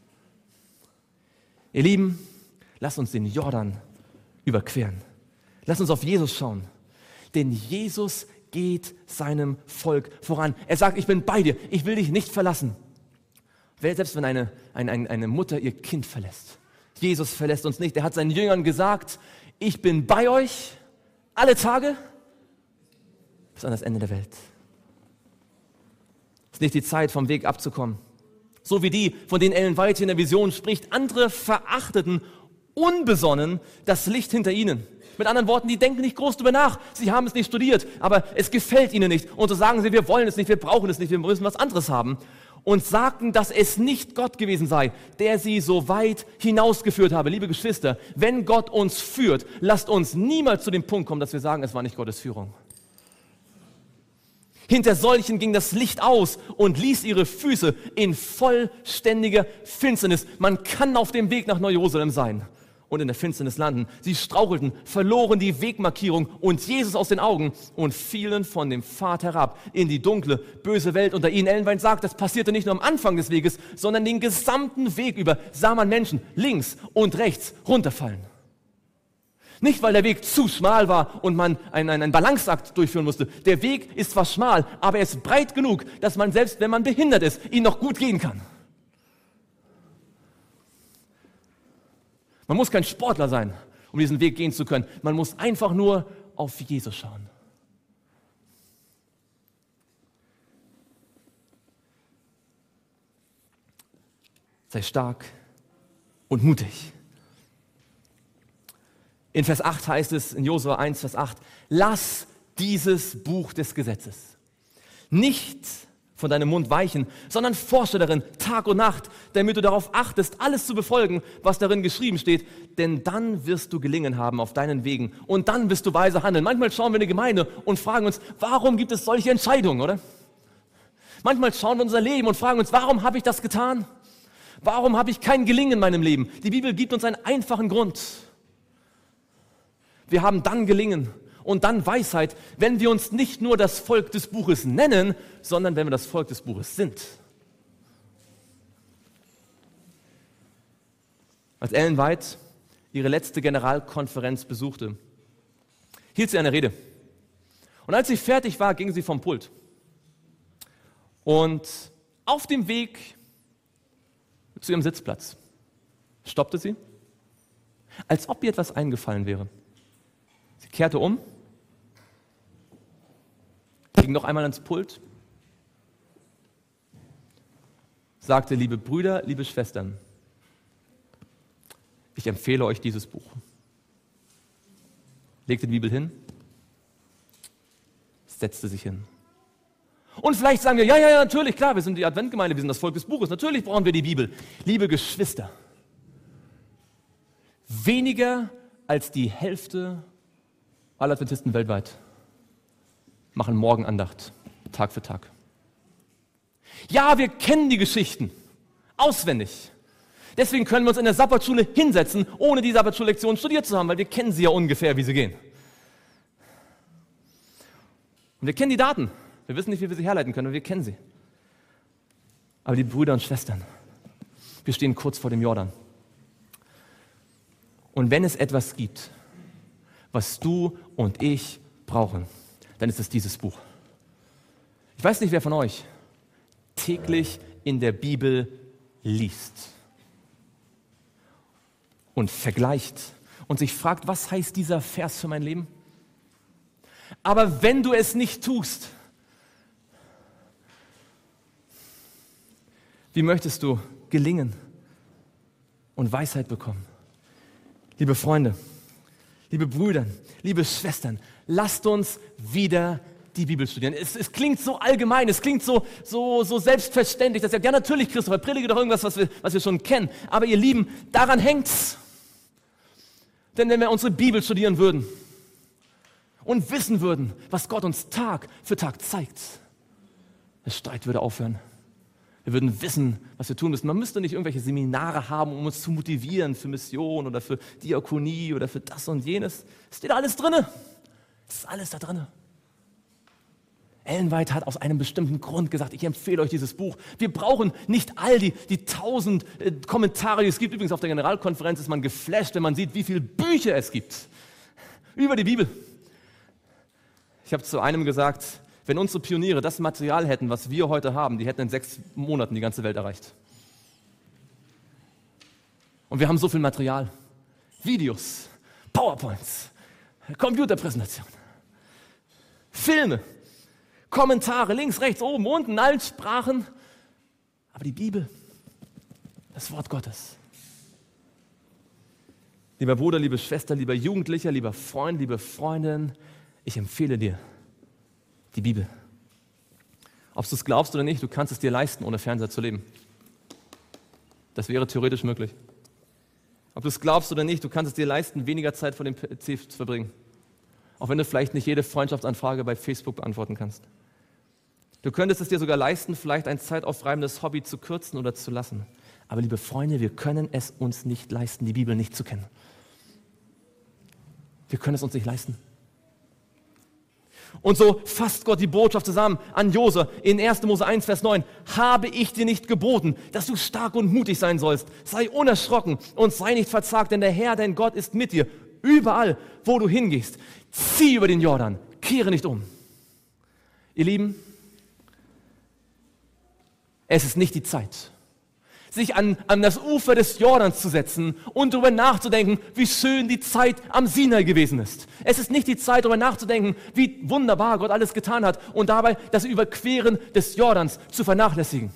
Ihr Lieben, lasst uns den Jordan überqueren. Lasst uns auf Jesus schauen, denn Jesus geht seinem Volk voran. Er sagt, ich bin bei dir, ich will dich nicht verlassen. Selbst wenn eine Mutter ihr Kind verlässt. Jesus verlässt uns nicht. Er hat seinen Jüngern gesagt, ich bin bei euch alle Tage bis an das Ende der Welt. Es ist nicht die Zeit, vom Weg abzukommen. So wie die, von denen Ellen White in der Vision spricht. Andere verachteten unbesonnen das Licht hinter ihnen. Mit anderen Worten, die denken nicht groß drüber nach. Sie haben es nicht studiert, aber es gefällt ihnen nicht. Und so sagen sie, wir wollen es nicht, wir brauchen es nicht, wir müssen was anderes haben. Und sagten, dass es nicht Gott gewesen sei, der sie so weit hinausgeführt habe. Liebe Geschwister, wenn Gott uns führt, lasst uns niemals zu dem Punkt kommen, dass wir sagen, es war nicht Gottes Führung. Hinter solchen ging das Licht aus und ließ ihre Füße in vollständiger Finsternis. Man kann auf dem Weg nach Neu-Jerusalem sein und in der Finsternis landen. Sie strauchelten, verloren die Wegmarkierung und Jesus aus den Augen und fielen von dem Pfad herab in die dunkle, böse Welt unter ihnen. Ellen White sagt, das passierte nicht nur am Anfang des Weges, sondern den gesamten Weg über sah man Menschen links und rechts runterfallen. Nicht, weil der Weg zu schmal war und man einen Balanceakt durchführen musste. Der Weg ist zwar schmal, aber er ist breit genug, dass man selbst, wenn man behindert ist, ihn noch gut gehen kann. Man muss kein Sportler sein, um diesen Weg gehen zu können. Man muss einfach nur auf Jesus schauen. Sei stark und mutig. In Vers 8 heißt es, in Josua 1, Vers 8, lass dieses Buch des Gesetzes nicht von deinem Mund weichen, sondern forsche darin Tag und Nacht, damit du darauf achtest, alles zu befolgen, was darin geschrieben steht, denn dann wirst du gelingen haben auf deinen Wegen und dann wirst du weise handeln. Manchmal schauen wir in die Gemeinde und fragen uns, warum gibt es solche Entscheidungen, oder? Manchmal schauen wir in unser Leben und fragen uns, warum habe ich das getan? Warum habe ich kein Gelingen in meinem Leben? Die Bibel gibt uns einen einfachen Grund. Wir haben dann Gelingen und dann Weisheit, wenn wir uns nicht nur das Volk des Buches nennen, sondern wenn wir das Volk des Buches sind. Als Ellen White ihre letzte Generalkonferenz besuchte, hielt sie eine Rede. Und als sie fertig war, ging sie vom Pult. Und auf dem Weg zu ihrem Sitzplatz stoppte sie, als ob ihr etwas eingefallen wäre. Sie kehrte um, ging noch einmal ans Pult, sagte: Liebe Brüder, liebe Schwestern, ich empfehle euch dieses Buch. Legte die Bibel hin, setzte sich hin. Und vielleicht sagen wir, ja, natürlich, klar, wir sind die Adventgemeinde, wir sind das Volk des Buches, natürlich brauchen wir die Bibel. Liebe Geschwister, weniger als die Hälfte aller Adventisten weltweit machen Morgenandacht, Tag für Tag. Ja, wir kennen die Geschichten auswendig. Deswegen können wir uns in der Sabbatschule hinsetzen, ohne die Sabbatschullektion studiert zu haben, weil wir kennen sie ja ungefähr, wie sie gehen. Und wir kennen die Daten. Wir wissen nicht, wie wir sie herleiten können, aber wir kennen sie. Aber die Brüder und Schwestern, wir stehen kurz vor dem Jordan. Und wenn es etwas gibt, was du und ich brauchen, dann ist es dieses Buch. Ich weiß nicht, wer von euch täglich in der Bibel liest und vergleicht und sich fragt, was heißt dieser Vers für mein Leben? Aber wenn du es nicht tust, wie möchtest du gelingen und Weisheit bekommen? Liebe Freunde, liebe Brüder, liebe Schwestern, lasst uns wieder die Bibel studieren. Es klingt so allgemein, es klingt so selbstverständlich, dass ihr, ja natürlich, Christopher, predige doch irgendwas, was wir schon kennen. Aber ihr Lieben, daran hängt's. Denn wenn wir unsere Bibel studieren würden und wissen würden, was Gott uns Tag für Tag zeigt, der Streit würde aufhören. Wir würden wissen, was wir tun müssen. Man müsste nicht irgendwelche Seminare haben, um uns zu motivieren für Mission oder für Diakonie oder für das und jenes. Es steht alles drin. Es ist alles da drin. Ellen White hat aus einem bestimmten Grund gesagt, ich empfehle euch dieses Buch. Wir brauchen nicht all die 1000 Kommentare, die es gibt. Übrigens auf der Generalkonferenz ist man geflasht, wenn man sieht, wie viele Bücher es gibt über die Bibel. Ich habe zu einem gesagt, wenn unsere Pioniere das Material hätten, was wir heute haben, die hätten in 6 Monaten die ganze Welt erreicht. Und wir haben so viel Material. Videos, PowerPoints, Computerpräsentationen, Filme, Kommentare, links, rechts, oben, unten, in allen Sprachen. Aber die Bibel, das Wort Gottes. Lieber Bruder, liebe Schwester, lieber Jugendlicher, lieber Freund, liebe Freundin, ich empfehle dir die Bibel. Ob du es glaubst oder nicht, du kannst es dir leisten, ohne Fernseher zu leben. Das wäre theoretisch möglich. Ob du es glaubst oder nicht, du kannst es dir leisten, weniger Zeit vor dem PC zu verbringen. Auch wenn du vielleicht nicht jede Freundschaftsanfrage bei Facebook beantworten kannst. Du könntest es dir sogar leisten, vielleicht ein zeitaufreibendes Hobby zu kürzen oder zu lassen. Aber liebe Freunde, wir können es uns nicht leisten, die Bibel nicht zu kennen. Wir können es uns nicht leisten. Und so fasst Gott die Botschaft zusammen an Josua in 1. Mose 1, Vers 9. Habe ich dir nicht geboten, dass du stark und mutig sein sollst? Sei unerschrocken und sei nicht verzagt, denn der Herr, dein Gott, ist mit dir. Überall, wo du hingehst. Zieh über den Jordan, kehre nicht um. Ihr Lieben, es ist nicht die Zeit, sich an das Ufer des Jordans zu setzen und darüber nachzudenken, wie schön die Zeit am Sinai gewesen ist. Es ist nicht die Zeit, darüber nachzudenken, wie wunderbar Gott alles getan hat und dabei das Überqueren des Jordans zu vernachlässigen.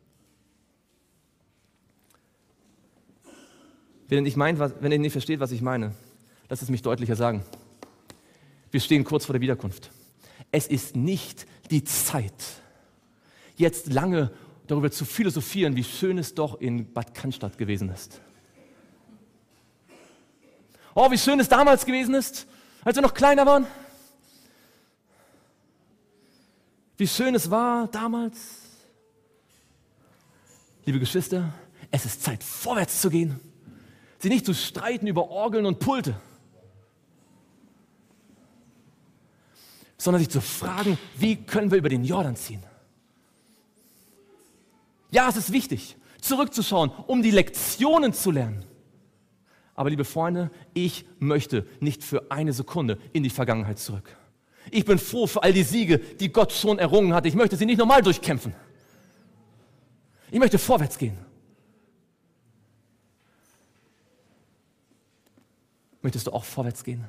Wenn ihr nicht versteht, was ich meine, lasst es mich deutlicher sagen. Wir stehen kurz vor der Wiederkunft. Es ist nicht die Zeit, jetzt lange darüber zu philosophieren, wie schön es doch in Bad Cannstatt gewesen ist. Oh, wie schön es damals gewesen ist, als wir noch kleiner waren. Wie schön es war damals. Liebe Geschwister, es ist Zeit, vorwärts zu gehen. Sie nicht zu streiten über Orgeln und Pulte, sondern sich zu fragen, wie können wir über den Jordan ziehen? Ja, es ist wichtig, zurückzuschauen, um die Lektionen zu lernen. Aber liebe Freunde, ich möchte nicht für eine Sekunde in die Vergangenheit zurück. Ich bin froh für all die Siege, die Gott schon errungen hat. Ich möchte sie nicht nochmal durchkämpfen. Ich möchte vorwärts gehen. Möchtest du auch vorwärts gehen?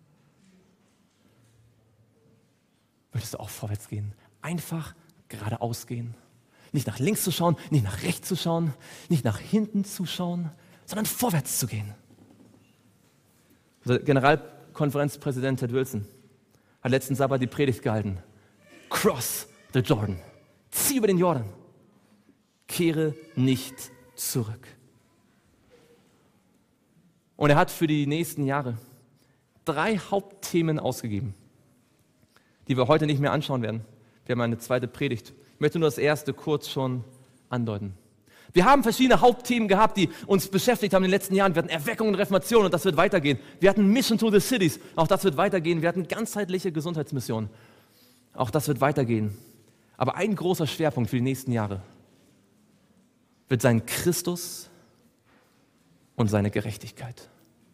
Möchtest du auch vorwärts gehen? Einfach geradeaus gehen. Nicht nach links zu schauen, nicht nach rechts zu schauen, nicht nach hinten zu schauen, sondern vorwärts zu gehen. Unser Generalkonferenzpräsident Ted Wilson hat letzten Sabbat die Predigt gehalten. Cross the Jordan. Zieh über den Jordan. Kehre nicht zurück. Und er hat für die nächsten Jahre 3 Hauptthemen ausgegeben, die wir heute nicht mehr anschauen werden. Wir haben eine zweite Predigt. Ich möchte nur das erste kurz schon andeuten. Wir haben verschiedene Hauptthemen gehabt, die uns beschäftigt haben in den letzten Jahren. Wir hatten Erweckung und Reformation und das wird weitergehen. Wir hatten Mission to the Cities, auch das wird weitergehen. Wir hatten ganzheitliche Gesundheitsmission, auch das wird weitergehen. Aber ein großer Schwerpunkt für die nächsten Jahre wird sein Christus und seine Gerechtigkeit.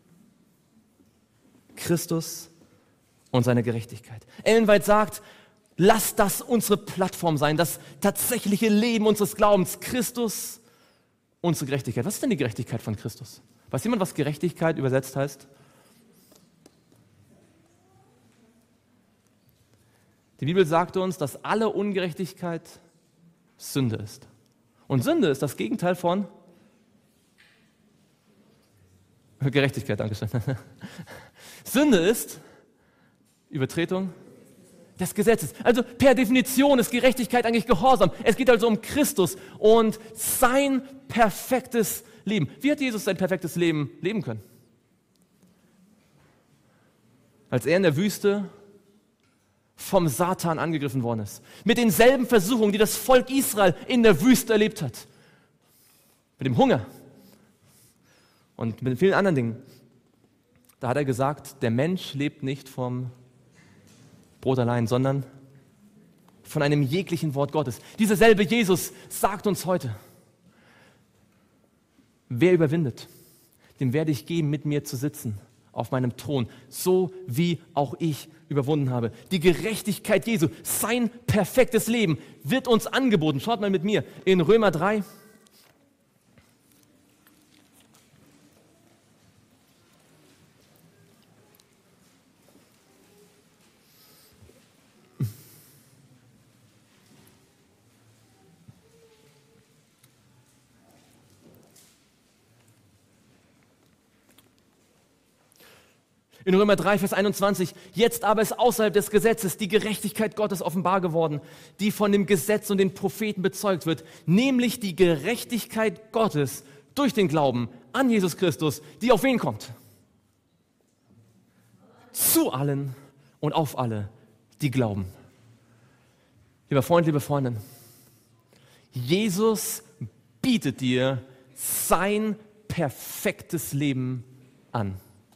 Christus und seine Gerechtigkeit. Ellen White sagt, lass das unsere Plattform sein, das tatsächliche Leben unseres Glaubens. Christus, unsere Gerechtigkeit. Was ist denn die Gerechtigkeit von Christus? Weiß jemand, was Gerechtigkeit übersetzt heißt? Die Bibel sagt uns, dass alle Ungerechtigkeit Sünde ist. Und Sünde ist das Gegenteil von Gerechtigkeit, Dankeschön. Sünde ist Übertretung des Gesetzes. Also per Definition ist Gerechtigkeit eigentlich Gehorsam. Es geht also um Christus und sein perfektes Leben. Wie hat Jesus sein perfektes Leben leben können? Als er in der Wüste vom Satan angegriffen worden ist. Mit denselben Versuchungen, die das Volk Israel in der Wüste erlebt hat. Mit dem Hunger und mit vielen anderen Dingen. Da hat er gesagt, der Mensch lebt nicht vom Brot allein, sondern von einem jeglichen Wort Gottes. Dieser selbe Jesus sagt uns heute, wer überwindet, dem werde ich geben, mit mir zu sitzen auf meinem Thron, so wie auch ich überwunden habe. Die Gerechtigkeit Jesu, sein perfektes Leben wird uns angeboten. Schaut mal mit mir in Römer 3. In Römer 3, Vers 21, jetzt aber ist außerhalb des Gesetzes die Gerechtigkeit Gottes offenbar geworden, die von dem Gesetz und den Propheten bezeugt wird, nämlich die Gerechtigkeit Gottes durch den Glauben an Jesus Christus, die auf wen kommt? Zu allen und auf alle, die glauben. Lieber Freund, liebe Freundin, Jesus bietet dir sein perfektes Leben an.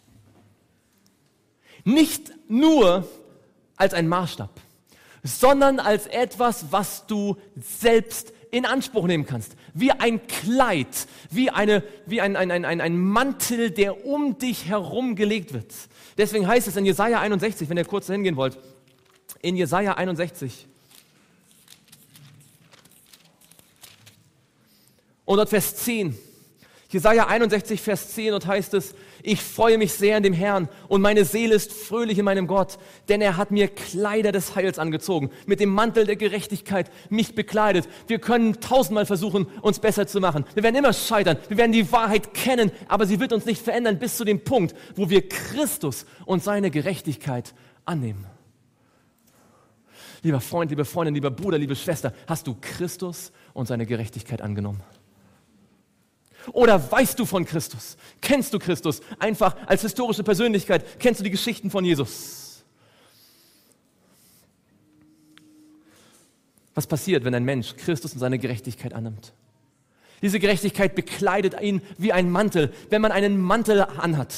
Nicht nur als ein Maßstab, sondern als etwas, was du selbst in Anspruch nehmen kannst. Wie ein Kleid, wie ein Mantel, der um dich herum gelegt wird. Deswegen heißt es in Jesaja 61, wenn ihr kurz hingehen wollt, in Jesaja 61 und dort Vers 10, Jesaja 61, Vers 10, dort heißt es, ich freue mich sehr in dem Herrn und meine Seele ist fröhlich in meinem Gott, denn er hat mir Kleider des Heils angezogen, mit dem Mantel der Gerechtigkeit mich bekleidet. Wir können 1000-mal versuchen, uns besser zu machen. Wir werden immer scheitern, wir werden die Wahrheit kennen, aber sie wird uns nicht verändern bis zu dem Punkt, wo wir Christus und seine Gerechtigkeit annehmen. Lieber Freund, liebe Freundin, lieber Bruder, liebe Schwester, hast du Christus und seine Gerechtigkeit angenommen? Oder weißt du von Christus? Kennst du Christus einfach als historische Persönlichkeit? Kennst du die Geschichten von Jesus? Was passiert, wenn ein Mensch Christus und seine Gerechtigkeit annimmt? Diese Gerechtigkeit bekleidet ihn wie ein Mantel, wenn man einen Mantel anhat.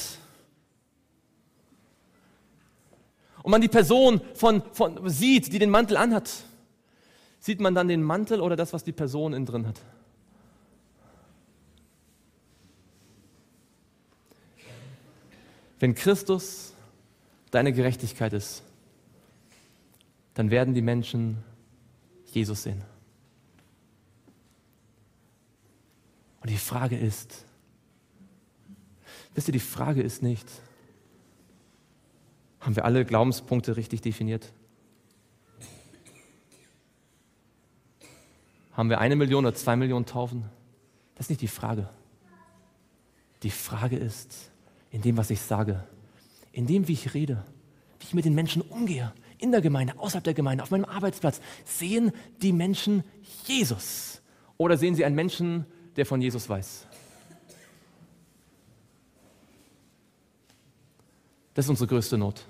Und man die Person sieht, die den Mantel anhat, sieht man dann den Mantel oder das, was die Person innen drin hat? Wenn Christus deine Gerechtigkeit ist, dann werden die Menschen Jesus sehen. Und die Frage ist, wisst ihr, die Frage ist nicht, haben wir alle Glaubenspunkte richtig definiert? Haben wir 1 Million oder 2 Millionen Taufen? Das ist nicht die Frage. Die Frage ist, in dem, was ich sage, in dem, wie ich rede, wie ich mit den Menschen umgehe, in der Gemeinde, außerhalb der Gemeinde, auf meinem Arbeitsplatz, sehen die Menschen Jesus? Oder sehen sie einen Menschen, der von Jesus weiß? Das ist unsere größte Not.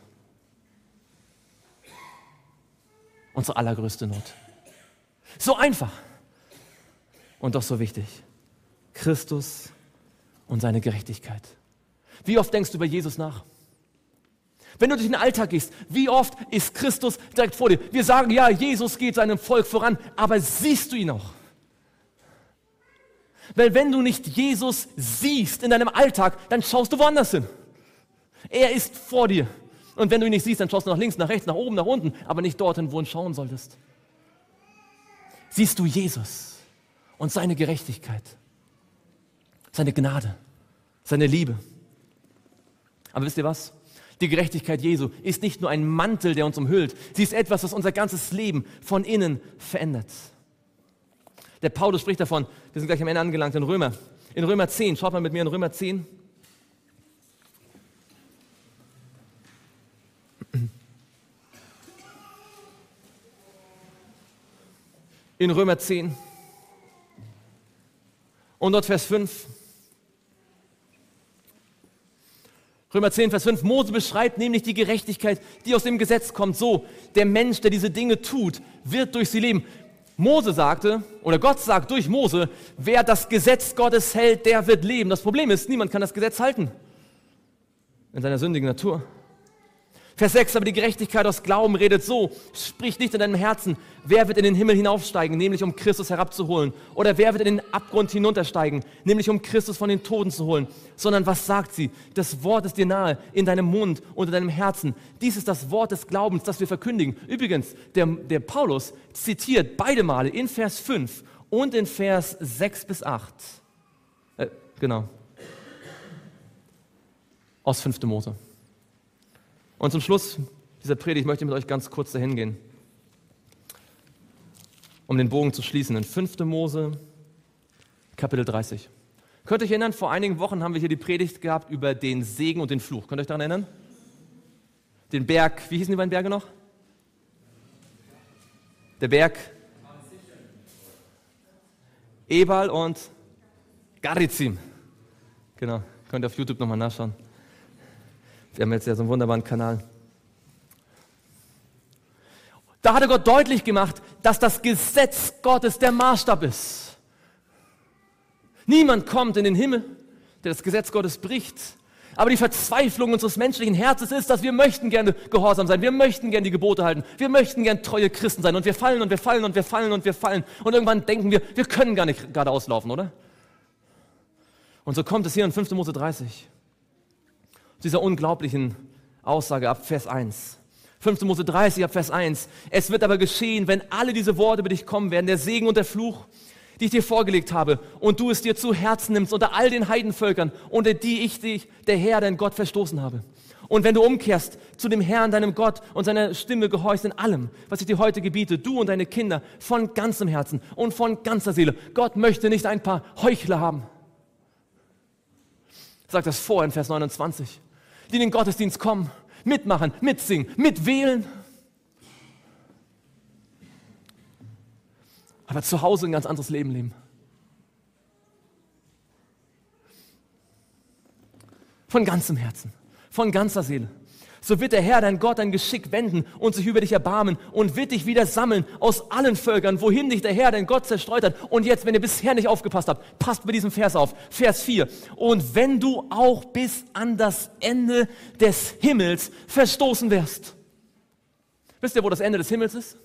Unsere allergrößte Not. So einfach und doch so wichtig. Christus und seine Gerechtigkeit. Wie oft denkst du über Jesus nach? Wenn du durch den Alltag gehst, wie oft ist Christus direkt vor dir? Wir sagen, ja, Jesus geht seinem Volk voran, aber siehst du ihn auch? Weil wenn du nicht Jesus siehst in deinem Alltag, dann schaust du woanders hin. Er ist vor dir. Und wenn du ihn nicht siehst, dann schaust du nach links, nach rechts, nach oben, nach unten, aber nicht dorthin, wo du schauen solltest. Siehst du Jesus und seine Gerechtigkeit, seine Gnade, seine Liebe. Aber wisst ihr was? Die Gerechtigkeit Jesu ist nicht nur ein Mantel, der uns umhüllt. Sie ist etwas, was unser ganzes Leben von innen verändert. Der Paulus spricht davon, wir sind gleich am Ende angelangt, in Römer 10, schaut mal mit mir in Römer 10. In Römer 10 und dort Vers 5. Römer 10, Vers 5. Mose beschreibt nämlich die Gerechtigkeit, die aus dem Gesetz kommt. So, der Mensch, der diese Dinge tut, wird durch sie leben. Mose sagte, oder Gott sagt durch Mose, wer das Gesetz Gottes hält, der wird leben. Das Problem ist, niemand kann das Gesetz halten in seiner sündigen Natur. Vers 6, aber die Gerechtigkeit aus Glauben redet so, sprich nicht in deinem Herzen, wer wird in den Himmel hinaufsteigen, nämlich um Christus herabzuholen, oder wer wird in den Abgrund hinuntersteigen, nämlich um Christus von den Toten zu holen, sondern was sagt sie? Das Wort ist dir nahe, in deinem Mund und in deinem Herzen. Dies ist das Wort des Glaubens, das wir verkündigen. Übrigens, der Paulus zitiert beide Male in Vers 5 und in Vers 6 bis 8. Genau. Aus 5. Mose. Und zum Schluss dieser Predigt möchte ich mit euch ganz kurz dahin gehen, um den Bogen zu schließen. In 5. Mose, Kapitel 30. Könnt ihr euch erinnern, vor einigen Wochen haben wir hier die Predigt gehabt über den Segen und den Fluch. Könnt ihr euch daran erinnern? Den Berg, wie hießen die beiden Berge noch? Der Berg Ebal und Garizim. Genau, könnt ihr auf YouTube nochmal nachschauen. Wir haben jetzt ja so einen wunderbaren Kanal. Da hatte Gott deutlich gemacht, dass das Gesetz Gottes der Maßstab ist. Niemand kommt in den Himmel, der das Gesetz Gottes bricht. Aber die Verzweiflung unseres menschlichen Herzens ist, dass wir möchten gerne gehorsam sein. Wir möchten gerne die Gebote halten. Wir möchten gerne treue Christen sein. Und wir fallen und wir fallen und wir fallen und wir fallen. Und irgendwann denken wir, wir können gar nicht geradeaus laufen, oder? Und so kommt es hier in 5. Mose 30. Dieser unglaublichen Aussage ab Vers 1. 5. Mose 30 ab Vers 1. Es wird aber geschehen, wenn alle diese Worte über dich kommen werden, der Segen und der Fluch, die ich dir vorgelegt habe, und du es dir zu Herzen nimmst unter all den Heidenvölkern, unter die ich dich, der Herr, dein Gott, verstoßen habe. Und wenn du umkehrst zu dem Herrn, deinem Gott, und seiner Stimme gehorchst in allem, was ich dir heute gebiete, du und deine Kinder, von ganzem Herzen und von ganzer Seele. Gott möchte nicht ein paar Heuchler haben. Sagt das vor in Vers 29. Die in den Gottesdienst kommen, mitmachen, mitsingen, mitwählen. Aber zu Hause ein ganz anderes Leben leben. Von ganzem Herzen, von ganzer Seele. So wird der Herr, dein Gott, dein Geschick wenden und sich über dich erbarmen und wird dich wieder sammeln aus allen Völkern, wohin dich der Herr, dein Gott, zerstreut hat. Und jetzt, wenn ihr bisher nicht aufgepasst habt, passt bei diesem Vers auf. Vers 4. Und wenn du auch bis an das Ende des Himmels verstoßen wirst. Wisst ihr, wo das Ende des Himmels ist?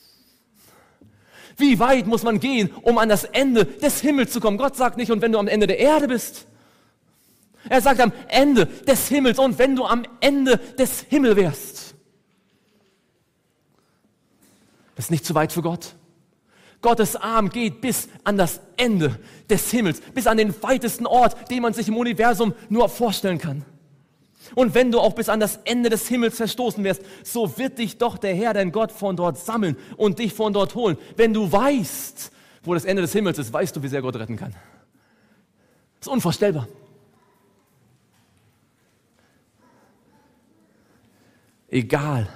Wie weit muss man gehen, um an das Ende des Himmels zu kommen? Gott sagt nicht, und wenn du am Ende der Erde bist, Er sagt am Ende des Himmels. Und wenn du am Ende des Himmels wärst, das ist nicht zu weit für Gott. Gottes Arm geht bis an das Ende des Himmels, bis an den weitesten Ort, den man sich im Universum nur vorstellen kann. Und wenn du auch bis an das Ende des Himmels verstoßen wirst, so wird dich doch der Herr, dein Gott, von dort sammeln und dich von dort holen. Wenn du weißt, wo das Ende des Himmels ist, weißt du, wie sehr Gott retten kann. Das ist unvorstellbar. Egal,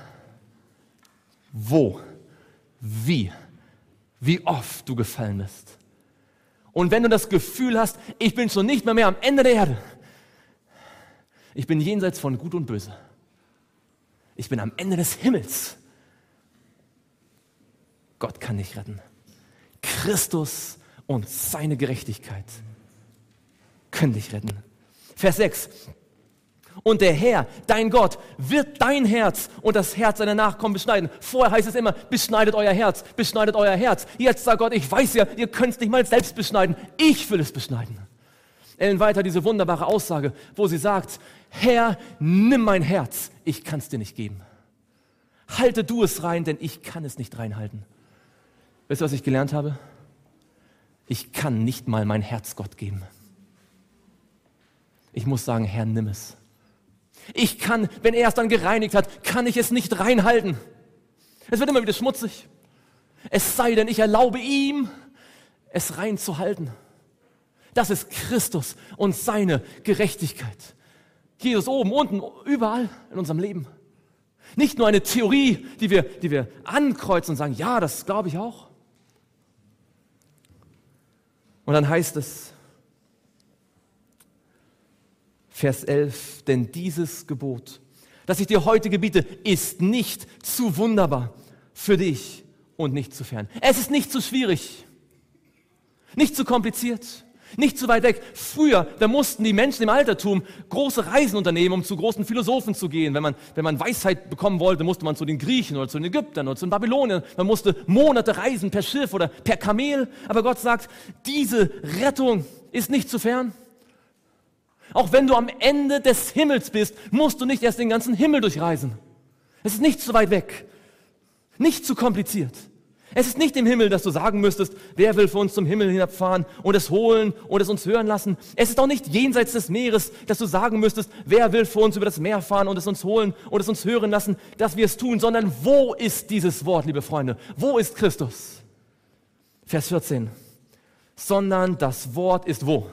wo, wie oft du gefallen bist. Und wenn du das Gefühl hast, ich bin schon nicht mehr am Ende der Erde, ich bin jenseits von Gut und Böse, ich bin am Ende des Himmels, Gott kann dich retten. Christus und seine Gerechtigkeit können dich retten. Vers 6. Und der Herr, dein Gott, wird dein Herz und das Herz deiner Nachkommen beschneiden. Vorher heißt es immer, beschneidet euer Herz, beschneidet euer Herz. Jetzt sagt Gott, ich weiß ja, ihr könnt es nicht mal selbst beschneiden. Ich will es beschneiden. Ellen White hat diese wunderbare Aussage, wo sie sagt, Herr, nimm mein Herz, ich kann es dir nicht geben. Halte du es rein, denn ich kann es nicht reinhalten. Wisst ihr, was ich gelernt habe? Ich kann nicht mal mein Herz Gott geben. Ich muss sagen, Herr, nimm es. Ich kann, wenn er es dann gereinigt hat, kann ich es nicht reinhalten. Es wird immer wieder schmutzig. Es sei denn, ich erlaube ihm, es rein zu halten. Das ist Christus und seine Gerechtigkeit. Jesus oben, unten, überall in unserem Leben. Nicht nur eine Theorie, die wir ankreuzen und sagen, ja, das glaube ich auch. Und dann heißt es, Vers 11, denn dieses Gebot, das ich dir heute gebiete, ist nicht zu wunderbar für dich und nicht zu fern. Es ist nicht zu schwierig, nicht zu kompliziert, nicht zu weit weg. Früher, da mussten die Menschen im Altertum große Reisen unternehmen, um zu großen Philosophen zu gehen. Wenn man Weisheit bekommen wollte, musste man zu den Griechen oder zu den Ägyptern oder zu den Babyloniern. Man musste Monate reisen per Schiff oder per Kamel. Aber Gott sagt, diese Rettung ist nicht zu fern. Auch wenn du am Ende des Himmels bist, musst du nicht erst den ganzen Himmel durchreisen. Es ist nicht zu weit weg, nicht zu kompliziert. Es ist nicht im Himmel, dass du sagen müsstest, wer will für uns zum Himmel hinabfahren und es holen und es uns hören lassen. Es ist auch nicht jenseits des Meeres, dass du sagen müsstest, wer will für uns über das Meer fahren und es uns holen und es uns hören lassen, dass wir es tun, sondern wo ist dieses Wort, liebe Freunde? Wo ist Christus? Vers 14. Sondern das Wort ist wo?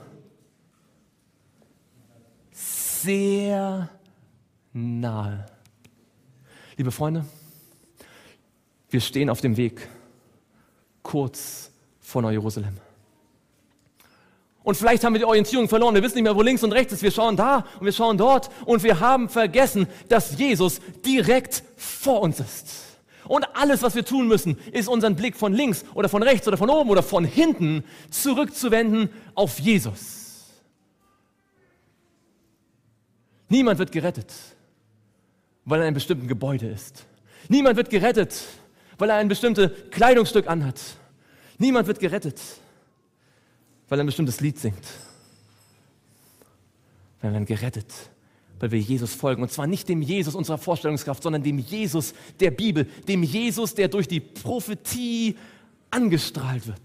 Sehr nahe. Liebe Freunde, wir stehen auf dem Weg kurz vor Neu-Jerusalem. Und vielleicht haben wir die Orientierung verloren, wir wissen nicht mehr, wo links und rechts ist. Wir schauen da und wir schauen dort und wir haben vergessen, dass Jesus direkt vor uns ist. Und alles, was wir tun müssen, ist unseren Blick von links oder von rechts oder von oben oder von hinten zurückzuwenden auf Jesus. Niemand wird gerettet, weil er in einem bestimmten Gebäude ist. Niemand wird gerettet, weil er ein bestimmtes Kleidungsstück anhat. Niemand wird gerettet, weil er ein bestimmtes Lied singt. Wir werden gerettet, weil wir Jesus folgen. Und zwar nicht dem Jesus unserer Vorstellungskraft, sondern dem Jesus der Bibel, dem Jesus, der durch die Prophetie angestrahlt wird.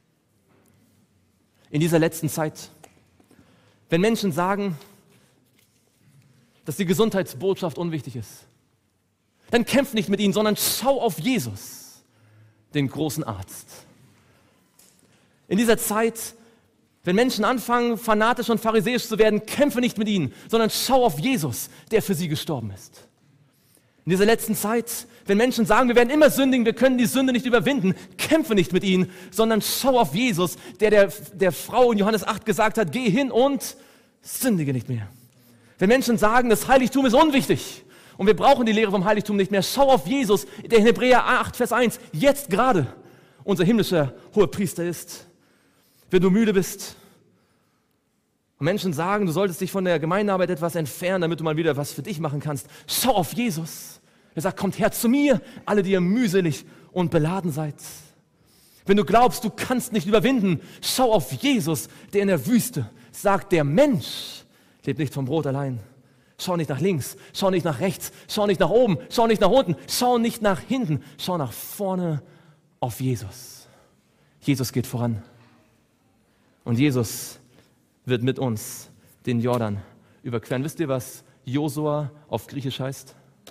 In dieser letzten Zeit, wenn Menschen sagen, dass die Gesundheitsbotschaft unwichtig ist, dann kämpf nicht mit ihnen, sondern schau auf Jesus, den großen Arzt. In dieser Zeit, wenn Menschen anfangen, fanatisch und pharisäisch zu werden, kämpfe nicht mit ihnen, sondern schau auf Jesus, der für sie gestorben ist. In dieser letzten Zeit, wenn Menschen sagen, wir werden immer sündigen, wir können die Sünde nicht überwinden, kämpfe nicht mit ihnen, sondern schau auf Jesus, der Frau in Johannes 8 gesagt hat, geh hin und sündige nicht mehr. Wenn Menschen sagen, das Heiligtum ist unwichtig und wir brauchen die Lehre vom Heiligtum nicht mehr, schau auf Jesus, der in Hebräer 8, Vers 1 jetzt gerade unser himmlischer Hohepriester ist. Wenn du müde bist und Menschen sagen, du solltest dich von der Gemeindearbeit etwas entfernen, damit du mal wieder was für dich machen kannst, schau auf Jesus. Er sagt, kommt her zu mir, alle, die ihr mühselig und beladen seid. Wenn du glaubst, du kannst nicht überwinden, schau auf Jesus, der in der Wüste sagt, der Mensch, lebt nicht vom Brot allein. Schau nicht nach links, schau nicht nach rechts, schau nicht nach oben, schau nicht nach unten, schau nicht nach hinten, schau nach vorne auf Jesus. Jesus geht voran. Und Jesus wird mit uns den Jordan überqueren. Wisst ihr, was Josua auf Griechisch heißt?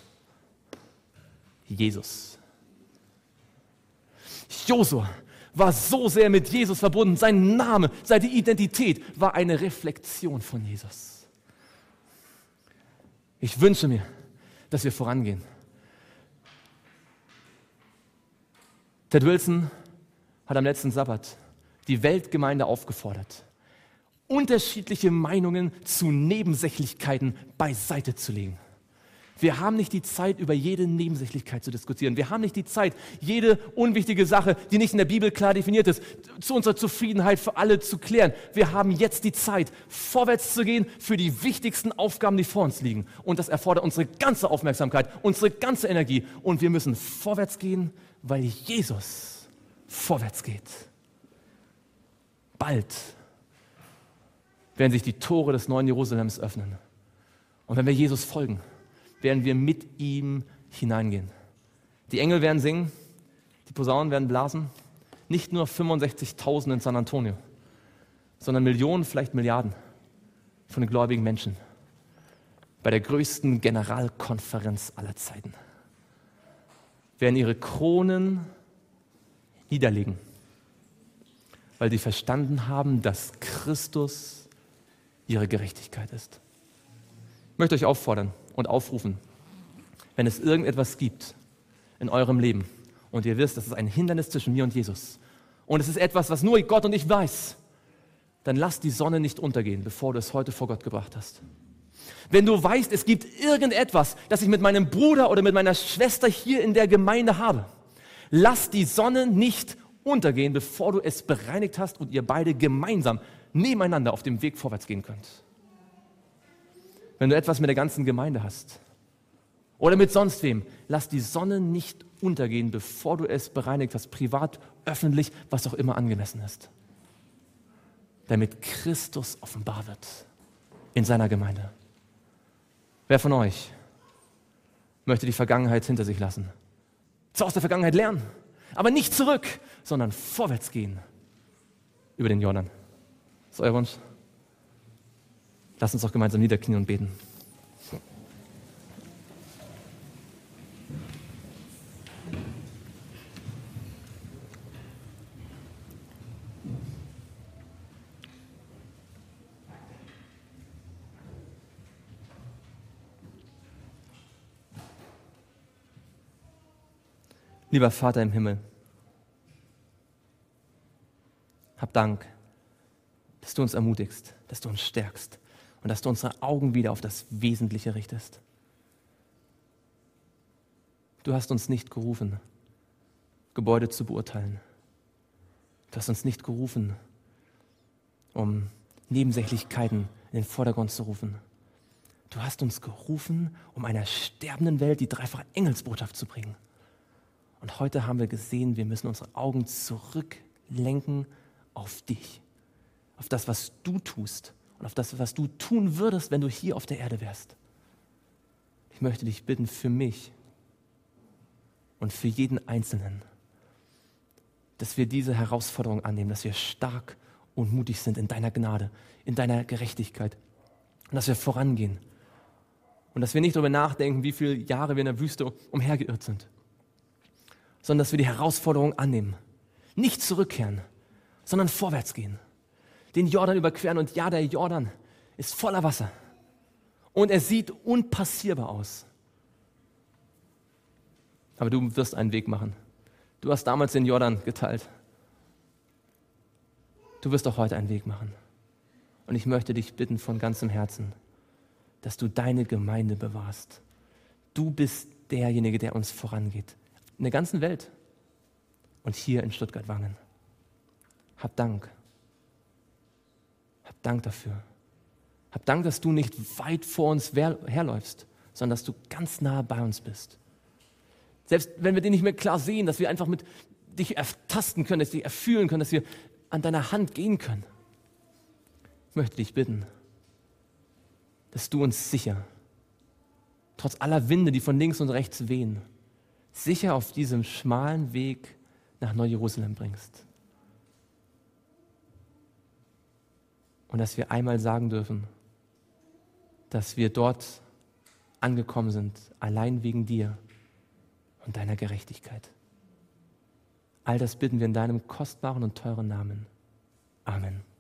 Jesus. Josua war so sehr mit Jesus verbunden. Sein Name, seine Identität war eine Reflexion von Jesus. Ich wünsche mir, dass wir vorangehen. Ted Wilson hat am letzten Sabbat die Weltgemeinde aufgefordert, unterschiedliche Meinungen zu Nebensächlichkeiten beiseite zu legen. Wir haben nicht die Zeit, über jede Nebensächlichkeit zu diskutieren. Wir haben nicht die Zeit, jede unwichtige Sache, die nicht in der Bibel klar definiert ist, zu unserer Zufriedenheit für alle zu klären. Wir haben jetzt die Zeit, vorwärts zu gehen für die wichtigsten Aufgaben, die vor uns liegen. Und das erfordert unsere ganze Aufmerksamkeit, unsere ganze Energie. Und wir müssen vorwärts gehen, weil Jesus vorwärts geht. Bald werden sich die Tore des neuen Jerusalems öffnen. Und wenn wir Jesus folgen, werden wir mit ihm hineingehen. Die Engel werden singen, die Posaunen werden blasen. Nicht nur 65.000 in San Antonio, sondern Millionen, vielleicht Milliarden von den gläubigen Menschen bei der größten Generalkonferenz aller Zeiten werden ihre Kronen niederlegen, weil sie verstanden haben, dass Christus ihre Gerechtigkeit ist. Ich möchte euch auffordern und aufrufen, wenn es irgendetwas gibt in eurem Leben und ihr wisst, das ist ein Hindernis zwischen mir und Jesus und es ist etwas, was nur Gott und ich weiß, dann lass die Sonne nicht untergehen, bevor du es heute vor Gott gebracht hast. Wenn du weißt, es gibt irgendetwas, das ich mit meinem Bruder oder mit meiner Schwester hier in der Gemeinde habe, lass die Sonne nicht untergehen, bevor du es bereinigt hast und ihr beide gemeinsam nebeneinander auf dem Weg vorwärts gehen könnt. Wenn du etwas mit der ganzen Gemeinde hast oder mit sonst wem, lass die Sonne nicht untergehen, bevor du es bereinigt hast, privat, öffentlich, was auch immer angemessen ist. Damit Christus offenbar wird in seiner Gemeinde. Wer von euch möchte die Vergangenheit hinter sich lassen? Zwar aus der Vergangenheit lernen, aber nicht zurück, sondern vorwärts gehen über den Jordan. Das ist euer Wunsch? Lasst uns doch gemeinsam niederknien und beten. Lieber Vater im Himmel, hab Dank, dass du uns ermutigst, dass du uns stärkst und dass du unsere Augen wieder auf das Wesentliche richtest. Du hast uns nicht gerufen, Gebäude zu beurteilen. Du hast uns nicht gerufen, um Nebensächlichkeiten in den Vordergrund zu rufen. Du hast uns gerufen, um einer sterbenden Welt die dreifache Engelsbotschaft zu bringen. Und heute haben wir gesehen, wir müssen unsere Augen zurücklenken auf dich, auf das, was du tust und auf das, was du tun würdest, wenn du hier auf der Erde wärst. Ich möchte dich bitten für mich und für jeden Einzelnen, dass wir diese Herausforderung annehmen, dass wir stark und mutig sind in deiner Gnade, in deiner Gerechtigkeit und dass wir vorangehen und dass wir nicht darüber nachdenken, wie viele Jahre wir in der Wüste umhergeirrt sind, sondern dass wir die Herausforderung annehmen, nicht zurückkehren, sondern vorwärts gehen, den Jordan überqueren. Und ja, der Jordan ist voller Wasser und er sieht unpassierbar aus. Aber du wirst einen Weg machen. Du hast damals den Jordan geteilt. Du wirst auch heute einen Weg machen. Und ich möchte dich bitten von ganzem Herzen, dass du deine Gemeinde bewahrst. Du bist derjenige, der uns vorangeht. In der ganzen Welt und hier in Stuttgart-Wangen. Hab Dank. Hab Dank dafür. Hab Dank, dass du nicht weit vor uns herläufst, sondern dass du ganz nah bei uns bist. Selbst wenn wir dich nicht mehr klar sehen, dass wir einfach mit dich ertasten können, dass wir dich erfühlen können, dass wir an deiner Hand gehen können. Ich möchte dich bitten, dass du uns sicher, trotz aller Winde, die von links und rechts wehen, sicher auf diesem schmalen Weg nach Neu-Jerusalem bringst. Und dass wir einmal sagen dürfen, dass wir dort angekommen sind, allein wegen dir und deiner Gerechtigkeit. All das bitten wir in deinem kostbaren und teuren Namen. Amen.